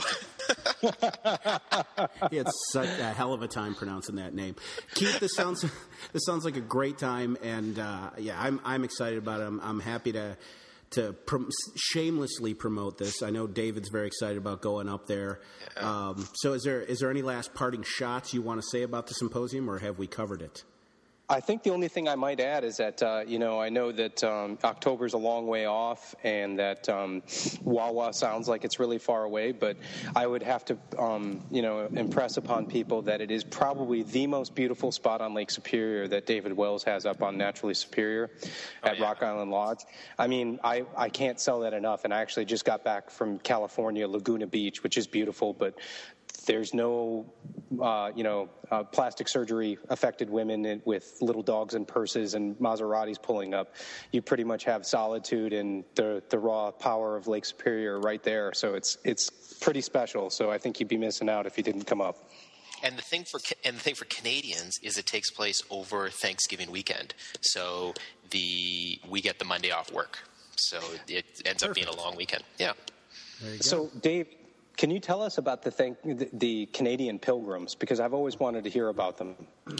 He had such a hell of a time pronouncing that name. Keith, this sounds this sounds like a great time, and uh, yeah, I'm I'm excited about it. I'm, I'm happy to to prom- shamelessly promote this. I know David's very excited about going up there. Yeah. Um, so, is there is there any last parting shots you want to say about the symposium, or have we covered it? I think the only thing I might add is that, uh, you know, I know that um, October's a long way off and that um, Wawa sounds like it's really far away, but I would have to, um, you know, impress upon people that it is probably the most beautiful spot on Lake Superior that David Wells has up on Naturally Superior oh, at yeah. Rock Island Lodge. I mean, I, I can't sell that enough, and I actually just got back from California, Laguna Beach, which is beautiful, but there's no, uh, you know, uh, plastic surgery affected women in, with little dogs and purses and Maseratis pulling up. You pretty much have solitude and the the raw power of Lake Superior right there. So it's it's pretty special. So I think you'd be missing out if you didn't come up. And the thing for and the thing for Canadians is it takes place over Thanksgiving weekend. So the we get the Monday off work. So it ends Perfect. up being a long weekend. Yeah. There you go. So Dave, can you tell us about the, thing, the the Canadian Pilgrims? Because I've always wanted to hear about them.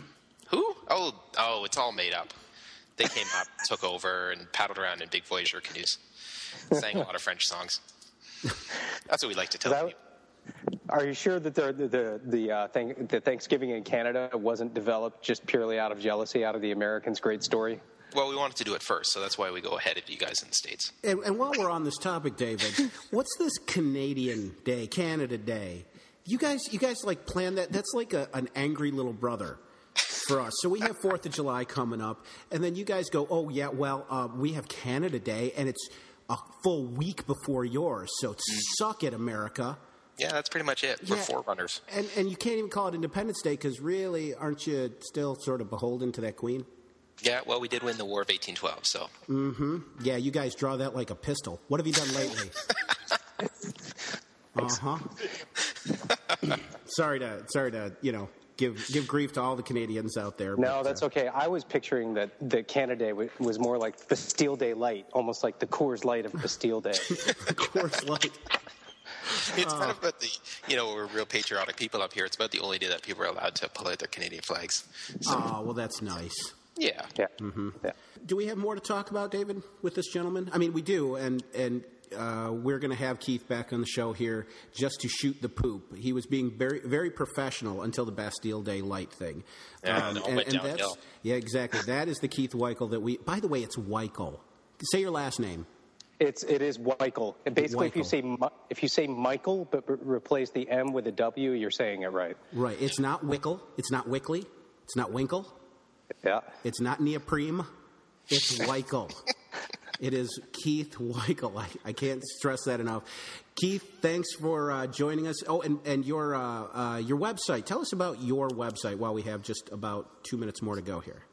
Who? Oh, oh, it's all made up. They came up, took over, and paddled around in big Voyager canoes. Sang a lot of French songs. That's what we like to tell that, people. Are you sure that the the the, uh, thing, the Thanksgiving in Canada wasn't developed just purely out of jealousy, out of the Americans' great story? Well, we wanted to do it first, so that's why we go ahead of you guys in the States. And, and while we're on this topic, David, what's this Canadian Day, Canada Day? You guys, you guys like plan that? That's like a, an angry little brother for us. So we have Fourth of July coming up, and then you guys go, oh yeah, well uh, we have Canada Day, and it's a full week before yours. So suck it, America. Yeah, that's pretty much it. We're Yeah. forerunners. And and you can't even call it Independence Day because really, aren't you still sort of beholden to that queen? Yeah, well, we did win the War of eighteen twelve, so. Mm-hmm. Yeah, you guys draw that like a pistol. What have you done lately? Uh-huh. sorry to, sorry to, you know, give give grief to all the Canadians out there. No, but, that's uh, okay. I was picturing that the Canada Day was more like Bastille Day Light, almost like the Coors Light of Bastille Day. Coors Light. It's kind of about the, you know, we're real patriotic people up here. It's about the only day that people are allowed to pull out their Canadian flags. So, Oh, well, that's nice. yeah. Yeah. Mm-hmm. yeah. Do we have more to talk about, David, with this gentleman? I mean, we do, and and uh, we're going to have Keith back on the show here just to shoot the poop. He was being very very professional until the Bastille Day Light thing. Yeah, it all went downhill. Yeah, exactly. That is the Keith Weichel that we... By the way, it's Weichel. Say your last name. It's it is Weichel. And basically, if you Weichel. say Mi- if you say Michael but re- replace the M with a W, you're saying it right. Right. It's not Wickle. It's not Wickley. It's not Winkle. Yeah. It's not Neopreme. It's Weichel. It is Keith Weichel. I, I can't stress that enough. Keith, thanks for uh, joining us. Oh, and, and your uh, uh, your website. Tell us about your website while we have just about two minutes more to go here.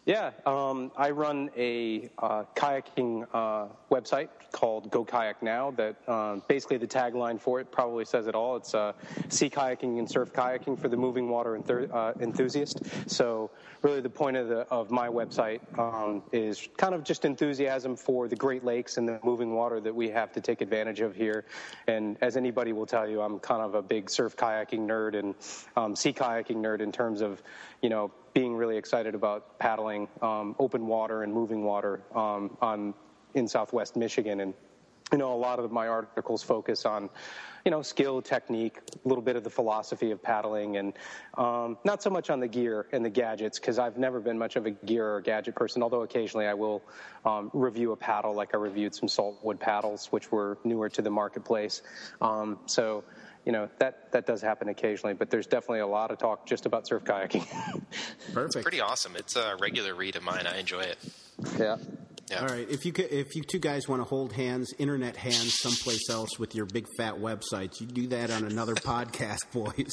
Yeah, um, I run a uh, kayaking uh, website called Go Kayak Now that uh, basically the tagline for it probably says it all. It's uh, sea kayaking and surf kayaking for the moving water enthu- uh, enthusiast. So really the point of, the, of my website um, is kind of just enthusiasm for the Great Lakes and the moving water that we have to take advantage of here. And as anybody will tell you, I'm kind of a big surf kayaking nerd and um, sea kayaking nerd in terms of, you know, being really excited about paddling um, open water and moving water um, on in Southwest Michigan. And, you know, a lot of my articles focus on, you know, skill, technique, a little bit of the philosophy of paddling, and um, not so much on the gear and the gadgets, because I've never been much of a gear or gadget person, although occasionally I will um, review a paddle, like I reviewed some saltwood paddles, which were newer to the marketplace. Um, so, you know, that, that does happen occasionally, but there's definitely a lot of talk just about surf kayaking. Perfect. It's pretty awesome. It's a regular read of mine. I enjoy it. Yeah. Yeah. All right. If you could, if you two guys want to hold hands, internet hands, someplace else with your big fat websites, you do that on another podcast, boys.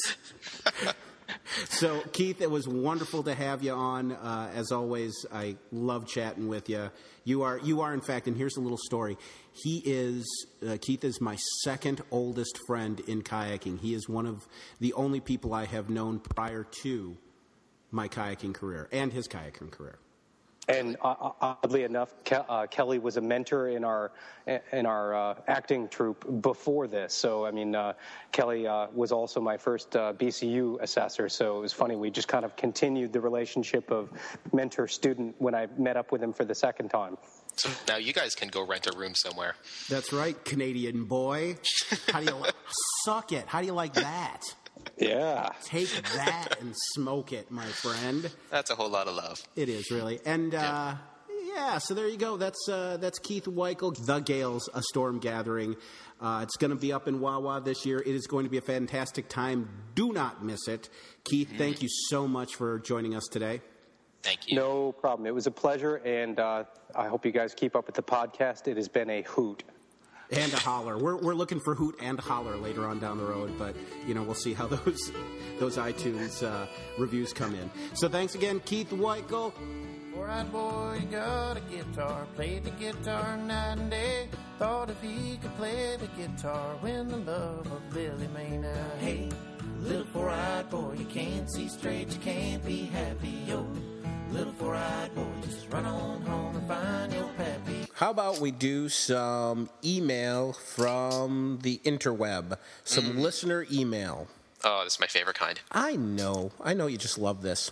So, Keith, it was wonderful to have you on. Uh, as always, I love chatting with you. You are, you are, in fact, and here's a little story. He is, uh, Keith is my second oldest friend in kayaking. He is one of the only people I have known prior to my kayaking career and his kayaking career. And uh, oddly enough, Ke- uh, Kelly was a mentor in our in our uh, acting troupe before this. So, I mean, uh, Kelly uh, was also my first uh, B C U assessor. So it was funny. We just kind of continued the relationship of mentor-student when I met up with him for the second time. So now you guys can go rent a room somewhere. That's right, Canadian boy. How do you li- suck it? How do you like that? Yeah. Take that and smoke it, my friend. That's a whole lot of love. It is, really. And, uh, yeah, so there you go. That's uh, that's Keith Weichel, The Gales, A Storm Gathering. Uh, it's going to be up in Wawa this year. It is going to be a fantastic time. Do not miss it. Keith, mm-hmm. thank you so much for joining us today. Thank you. No problem. It was a pleasure, and uh, I hope you guys keep up with the podcast. It has been a hoot. And a holler. We're we're looking for hoot and holler later on down the road, but you know we'll see how those those iTunes uh, reviews come in. So thanks again, Keith Weichel. Four-eyed boy got a guitar, played the guitar night and day. Thought if he could play the guitar, win the love of Billy May. Now, hey, little four-eyed boy, you can't see straight, you can't be happy, yo. Little four-eyed boy, just run on home and find your pappy. How about we do some email from the interweb, some mm. listener email. Oh, this is my favorite kind. I know. I know you just love this.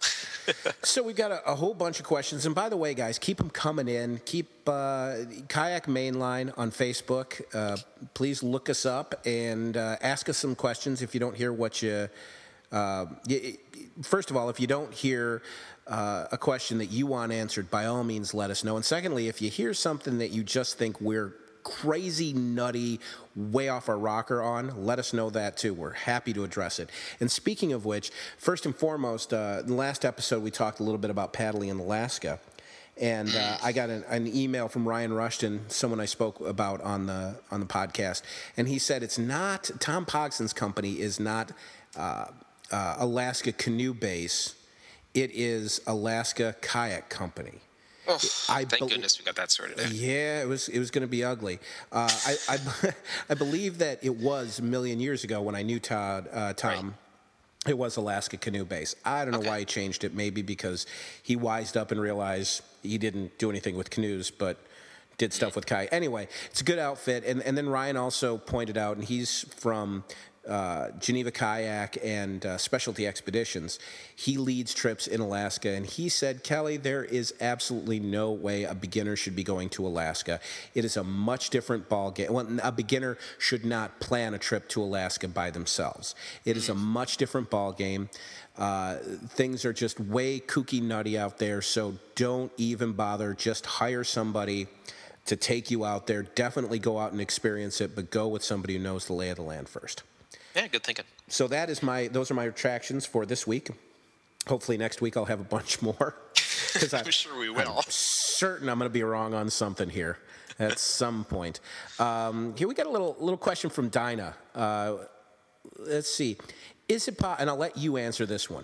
So we've got a, a whole bunch of questions. And by the way, guys, keep them coming in. Keep uh, Kayak Mainline on Facebook. Uh, please look us up and uh, ask us some questions if you don't hear what you... Uh, you first of all, if you don't hear... Uh, a question that you want answered, by all means, let us know. And secondly, if you hear something that you just think we're crazy, nutty, way off our rocker on, let us know that too. We're happy to address it. And speaking of which, first and foremost, uh, in the last episode, we talked a little bit about paddling in Alaska. And uh, I got an, an email from Ryan Rushton, someone I spoke about on the on the podcast, and he said it's not, Tom Pogson's company is not uh, uh, Alaska Canoe Base. It is Alaska Kayak Company. Oh, I thank be- goodness we got that sorted out. Yeah, it was it was going to be ugly. Uh, I, I I believe that it was a million years ago when I knew Todd uh, Tom. Right. It was Alaska Canoe Base. I don't know okay. why he changed it. Maybe because he wised up and realized he didn't do anything with canoes, but did stuff with kayak. Anyway, it's a good outfit. And and then Ryan also pointed out, and he's from Uh, Geneva Kayak and uh, Specialty Expeditions. He leads trips in Alaska, and he said, Kelly, there is absolutely no way a beginner should be going to Alaska. It is a much different ball game. Well, a beginner should not plan a trip to Alaska by themselves. It is a much different ball game. Uh, things are just way kooky nutty out there, so don't even bother. Just hire somebody to take you out there. Definitely go out and experience it, but go with somebody who knows the lay of the land first. Yeah, good thinking. So that is my; those are my retractions for this week. Hopefully next week I'll have a bunch more. Because I'm sure we will. I'm certain I'm going to be wrong on something here at some point. Um, here we got a little little question from Dinah. Uh, let's see. Is it po- and I'll let you answer this one.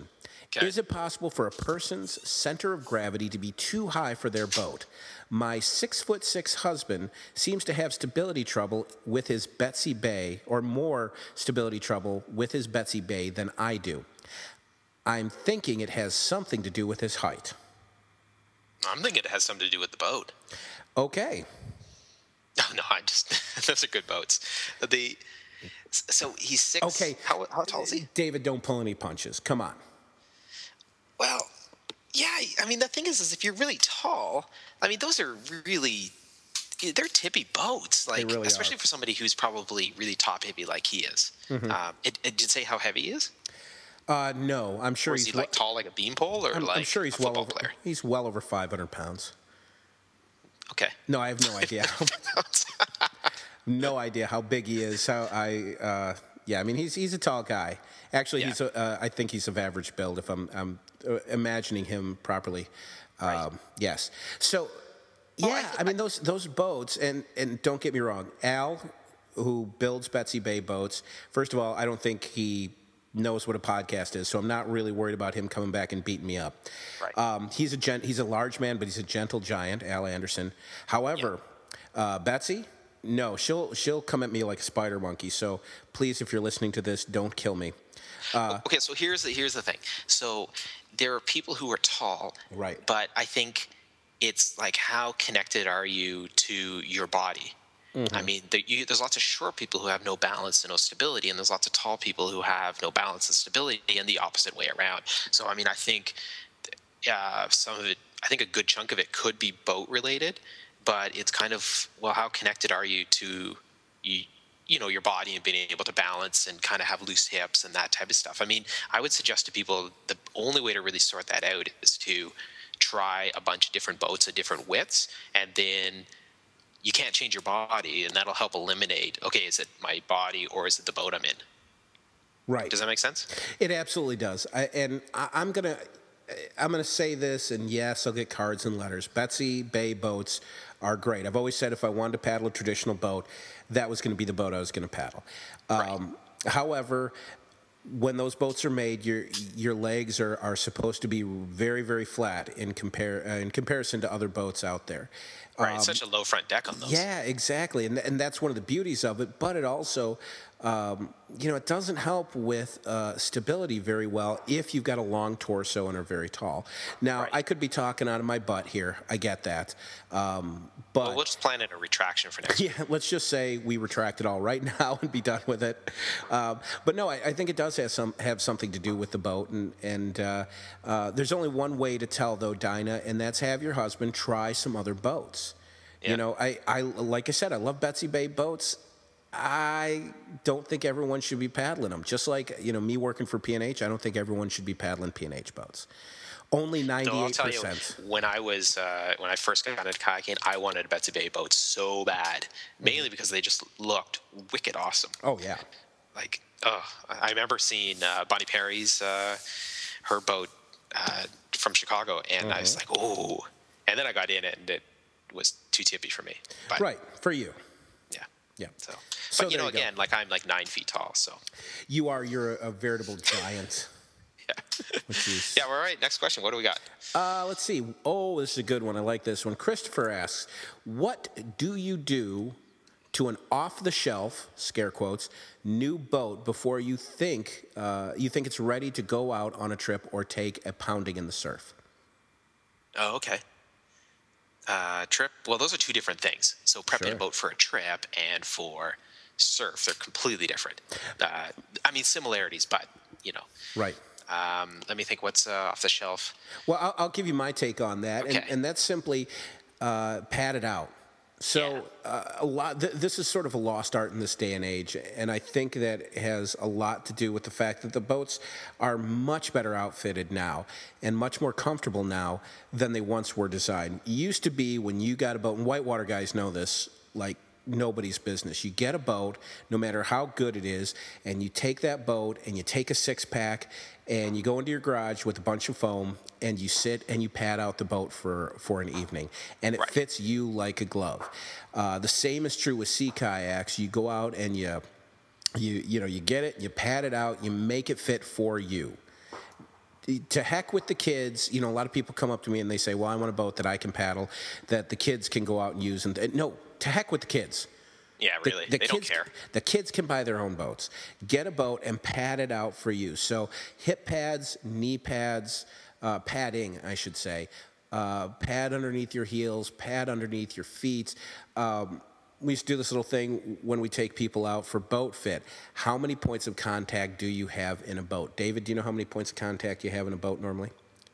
Okay. Is it possible for a person's center of gravity to be too high for their boat? My six foot six husband seems to have stability trouble with his Betsy Bay, or more stability trouble with his Betsy Bay than I do. I'm thinking it has something to do with his height. I'm thinking it has something to do with the boat. Okay. Oh, no, I just those are good boats. The so he's six. Okay. How how tall is he? David, don't pull any punches. Come on. Well, yeah. I mean, the thing is, is if you're really tall, I mean, those are really they're tippy boats. Like, really especially are. for somebody who's probably really top heavy like he is. Mm-hmm. Um, it, it did it say how heavy he is? Uh, no, I'm sure Or is he's he like tall like a beanpole, or I'm, like I'm sure he's a well football over. player? He's well over five hundred pounds. Okay. No, I have no idea. No idea how big he is. How I, uh, yeah, I mean, he's he's a tall guy. Actually, Yeah. he's a, uh, I think he's of average build. If I'm, I'm uh, imagining him properly. Um, Right. Yes. So, yeah, Well, I I, th- mean those those boats, and and don't get me wrong, Al, who builds Betsy Bay boats. First of all, I don't think he knows what a podcast is, so I'm not really worried about him coming back and beating me up. Right. Um, he's a gent, he's a large man, but he's a gentle giant, Al Anderson. However, uh, Betsy, no, she'll she'll come at me like a spider monkey. So please, if you're listening to this, don't kill me. Okay, so here's the here's the thing. So there are people who are tall, Right. But I think it's like, how connected are you to your body? Mm-hmm. I mean, there, you, there's lots of short people who have no balance and no stability, and there's lots of tall people who have no balance and stability, and the opposite way around. So I mean, I think uh, some of it, I think a good chunk of it could be boat related, but it's kind of, well, how connected are you to you? you know, your body and being able to balance and kind of have loose hips and that type of stuff. I mean, I would suggest to people the only way to really sort that out is to try a bunch of different boats at different widths, and then you can't change your body, and that'll help eliminate, okay, is it my body or is it the boat I'm in? Right. Does that make sense? It absolutely does. I, and I, I'm gonna, I'm gonna say this, and yes, I'll get cards and letters. Betsy Bay boats are great. I've always said if I wanted to paddle a traditional boat, that was going to be the boat I was going to paddle. Um, However, when those boats are made, your your legs are, are supposed to be very, very flat in compare uh, in comparison to other boats out there. Right, it's such a low front deck on those. Yeah, exactly, and and that's one of the beauties of it. But it also, um, you know, it doesn't help with uh, stability very well if you've got a long torso and are very tall. Now, Right. I could be talking out of my butt here. I get that, um, but Well, we'll just plan in a retraction for next week. yeah, let's just say we retract it all right now and be done with it. Um, but no, I, I think it does have some have something to do with the boat, and and uh, uh, there's only one way to tell though, Dinah, and that's have your husband try some other boats. Yeah. You know, I, I like I said, I love Betsy Bay boats. I don't think everyone should be paddling them. Just like, you know, me working for P and H, I don't think everyone should be paddling P and H boats. Only No, I'll ninety-eight tell you, percent. when I was uh, when I first got into kayaking, I wanted a Betsy Bay boat so bad, mainly because they just looked wicked awesome. Oh, yeah. Like, oh, I remember seeing uh, Bonnie Perry's uh, her boat uh, from Chicago, and I was like, oh. And then I got in it, and it was too tippy for me. But, Right, for you. Yeah. Yeah. So, So but you there know, you go. again, like I'm like nine feet tall, so You are, you're a, a veritable giant. yeah. Which is, Yeah, we're all right. Next question. What do we got? Uh, let's see. Oh, this is a good one. I like this one. Christopher asks, what do you do to an off-the-shelf, scare quotes, new boat before you think uh, you think it's ready to go out on a trip or take a pounding in the surf? Oh, okay. Uh, trip. Well, those are two different things. So prepping Sure. a boat for a trip and for surf, they're completely different. Uh, I mean, similarities, but you know. Right. Um, let me think. What's uh, off the shelf? Well, I'll, I'll give you my take on that, and, Okay. and that's simply uh, pad it out. So uh, a lot. Th- this is sort of a lost art in this day and age, and I think that has a lot to do with the fact that the boats are much better outfitted now and much more comfortable now than they once were designed. It used to be when you got a boat, and whitewater guys know this, like nobody's business. You get a boat, no matter how good it is, and you take that boat and you take a six pack and you go into your garage with a bunch of foam and you sit and you pad out the boat for, for an evening, and it Right. fits you like a glove. Uh, the same is true with sea kayaks. You go out and you, you, you know, you get it, you pad it out, you make it fit for you. to heck with the kids. You know, a lot of people come up to me and they say, well, I want a boat that I can paddle, that the kids can go out and use. And no, to heck with the kids. Yeah, really. The, the they kids, don't care. The kids can buy their own boats. Get a boat and pad it out for you. So hip pads, knee pads, uh, padding, I should say. Uh, pad underneath your heels, pad underneath your feet. Um, we used to do this little thing when we take people out for boat fit. How many points of contact do you have in a boat? David, do you know how many points of contact you have in a boat normally?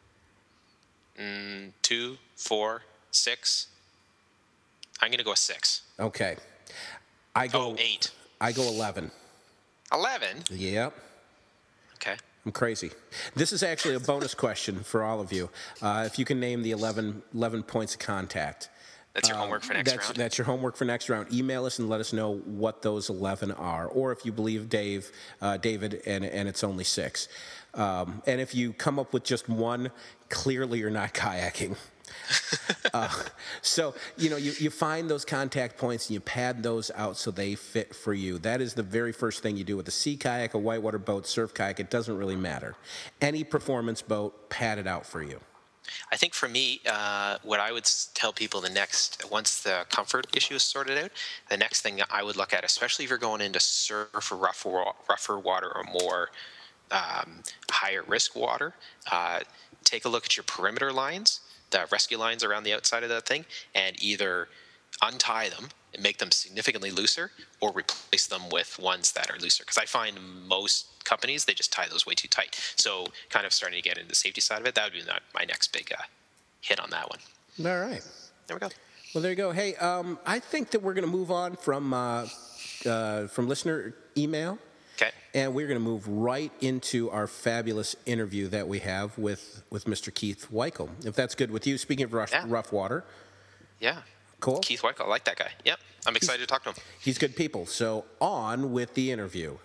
Mm, two, four, six. I'm going to go with six. Okay. I go Oh, eight. I go eleven. eleven? Yep. Okay. I'm crazy. This is actually a bonus question for all of you. Uh, if you can name the eleven, eleven points of contact. That's your Uh, homework for next that's, round. That's your homework for next round. Email us and let us know what those eleven are. Or if you believe Dave, uh, David, and, and it's only six. Um, and if you come up with just one, clearly you're not kayaking. uh, so, you know, you, you find those contact points and you pad those out so they fit for you. That is the very first thing you do with a sea kayak, a whitewater boat, surf kayak. It doesn't really matter. Any performance boat, pad it out for you. I think for me, uh, what I would s- tell people the next, once the comfort issue is sorted out, the next thing I would look at, especially if you're going into surf or rough, wa- rougher water or more um, higher risk water, uh, take a look at your perimeter lines, the rescue lines around the outside of that thing, and either untie them and make them significantly looser or replace them with ones that are looser. Because I find most companies, they just tie those way too tight. So kind of starting to get into the safety side of it, that would be my, my next big uh, hit on that one. All right. There we go. Well, there you go. Hey, um, I think that we're going to move on from uh, uh, from listener email. Okay. And we're going to move right into our fabulous interview that we have with, with Mister Keith Weichel. If that's good with you. Speaking of rough, Yeah. rough water. Yeah. Cool. Keith Weichel, I like that guy. Yep. I'm excited to talk to him. He's good people. So on with the interview.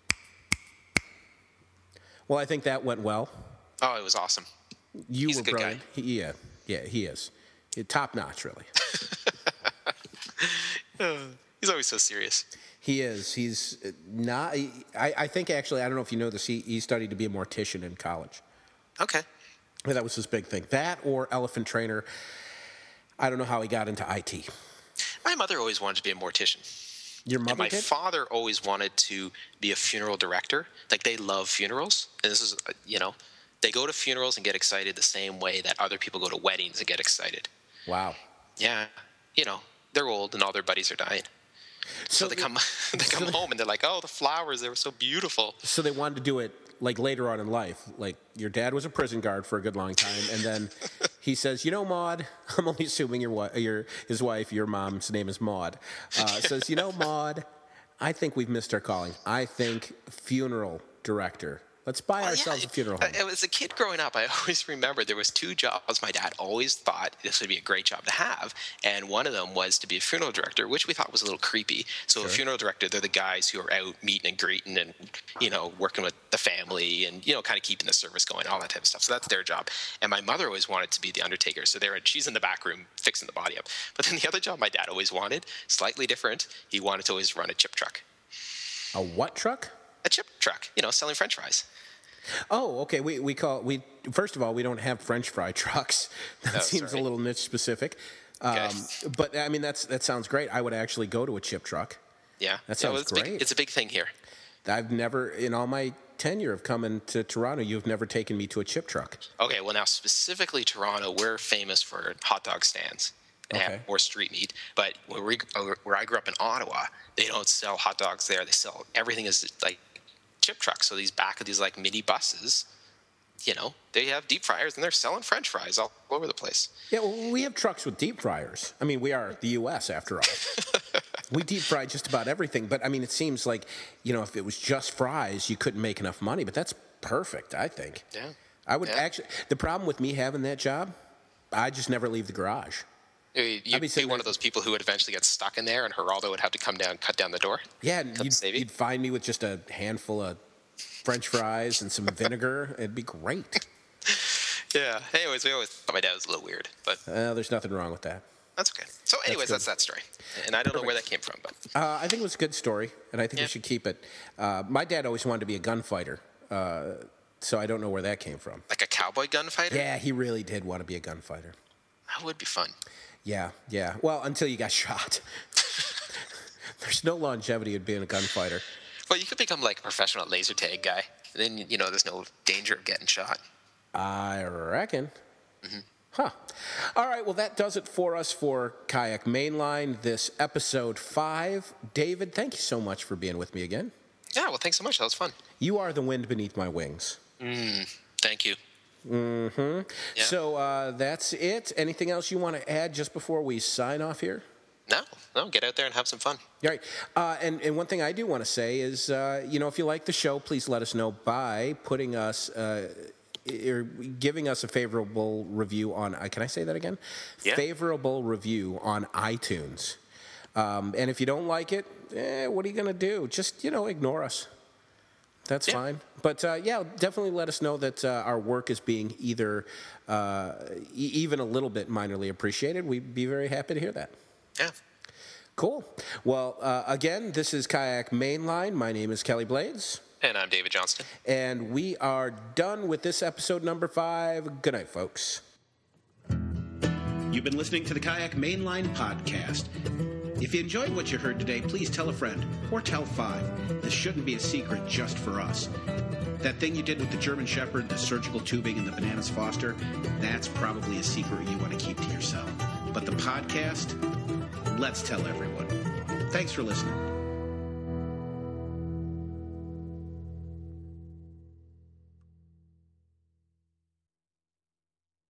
Well, I think that went well. Oh, it was awesome. You He's were a good brilliant. guy. He, yeah, yeah, he is. Top notch, really. He's always so serious. He is. He's not. I, I think actually, I don't know if you know this. He, he studied to be a mortician in college. Okay. That was his big thing. That or elephant trainer. I don't know how he got into I T. My mother always wanted to be a mortician. Your mother And my did? father always wanted to be a funeral director. Like, they love funerals. And this is, uh, you know, they go to funerals and get excited the same way that other people go to weddings and get excited. Wow. Yeah. You know, they're old and all their buddies are dying. So, So they the- come they so come the- home and they're like, oh, the flowers, they were so beautiful. So they wanted to do it like later on in life. Like your dad was a prison guard for a good long time, and then he says, "You know, Maud, I'm only assuming your wi- your his wife, your mom's name is Maud." Uh, says, "You know, Maud, I think we've missed our calling. I think funeral director. Let's buy Well, ourselves yeah, a funeral uh, home." As a kid growing up, I always remember there was two jobs my dad always thought this would be a great job to have, and one of them was to be a funeral director, which we thought was a little creepy. So a funeral director, they're the guys who are out meeting and greeting and, you know, working with the family and, you know, kind of keeping the service going, all that type of stuff. So that's their job. And my mother always wanted to be the undertaker, so they're she's in the back room fixing the body up. But then the other job my dad always wanted, slightly different, he wanted to always run a chip truck. A what truck? A chip truck, you know, selling French fries. Oh, okay. We we call we first of all we don't have French fry trucks. That Oh, seems sorry. a little niche specific. Okay. Um, but I mean that's that sounds great. I would actually go to a chip truck. Yeah. That Yeah, well, sounds it's a big- great. it's a big thing here. I've never in all my tenure of coming to Toronto, you've never taken me to a chip truck. Okay, well now specifically Toronto, we're famous for hot dog stands and Okay. have more street meat. But where we uh, where I grew up in Ottawa, they don't sell hot dogs there. They sell everything is like chip trucks. So these back of these like mini buses, you know, they have deep fryers and they're selling French fries all over the place. Yeah, well, we have trucks with deep fryers. I mean, we are the U S after all. We deep fry just about everything. But I mean, it seems like, you know, if it was just fries, you couldn't make enough money. But that's perfect, I think. Yeah. I would Yeah. actually. The problem with me having that job, I just never leave the garage. You- You'd be be sitting one there- of those people who would eventually get stuck in there, and Geraldo would have to come down, cut down the door. Yeah, and Come you'd, save you. you'd find me with just a handful of French fries and some vinegar. It'd be great. Yeah. Anyways, we always thought my dad was a little weird, but Uh, there's nothing wrong with that. that's okay. So, anyways, good. that's, that story, and I don't know where that came from, but Uh, I think it was a good story, and I think Yeah. we should keep it. Uh, my dad always wanted to be a gunfighter, uh, So I don't know where that came from. Like a cowboy gunfighter? Yeah, he really did want to be a gunfighter. That would be fun. Yeah, yeah. Well, until you got shot. There's no longevity in being a gunfighter. Well, you could become like a professional laser tag guy. Then, you know, there's no danger of getting shot. I reckon. Mm-hmm. Huh. All right, well, that does it for us for Kayak Mainline, this episode five. David, thank you so much for being with me again. Yeah, well, thanks so much. That was fun. You are the wind beneath my wings. Mm, thank you. Mm-hmm. Yeah. So uh, that's it. Anything else you want to add just before we sign off here? No, no, get out there and have some fun. All right. Uh, and, and one thing I do want to say is, uh, you know, if you like the show, please let us know by putting us, uh, or giving us a favorable review on, uh, can I say that again? Yeah. Favorable review on iTunes. Um, and if you don't like it, eh, what are you going to do? Just, you know, ignore us. That's yeah. fine. But, uh, yeah, definitely let us know that uh, our work is being either uh, e- even a little bit minorly appreciated. We'd be very happy to hear that. Yeah. Cool. Well, uh, again, this is Kayak Mainline. My name is Kelly Blades. And I'm David Johnston. And we are done with this episode number five. Good night, folks. You've been listening to the Kayak Mainline podcast. If you enjoyed what you heard today, please tell a friend or tell five. This shouldn't be a secret just for us. That thing you did with the German Shepherd, the surgical tubing, and the Bananas Foster, that's probably a secret you want to keep to yourself. But the podcast, let's tell everyone. Thanks for listening.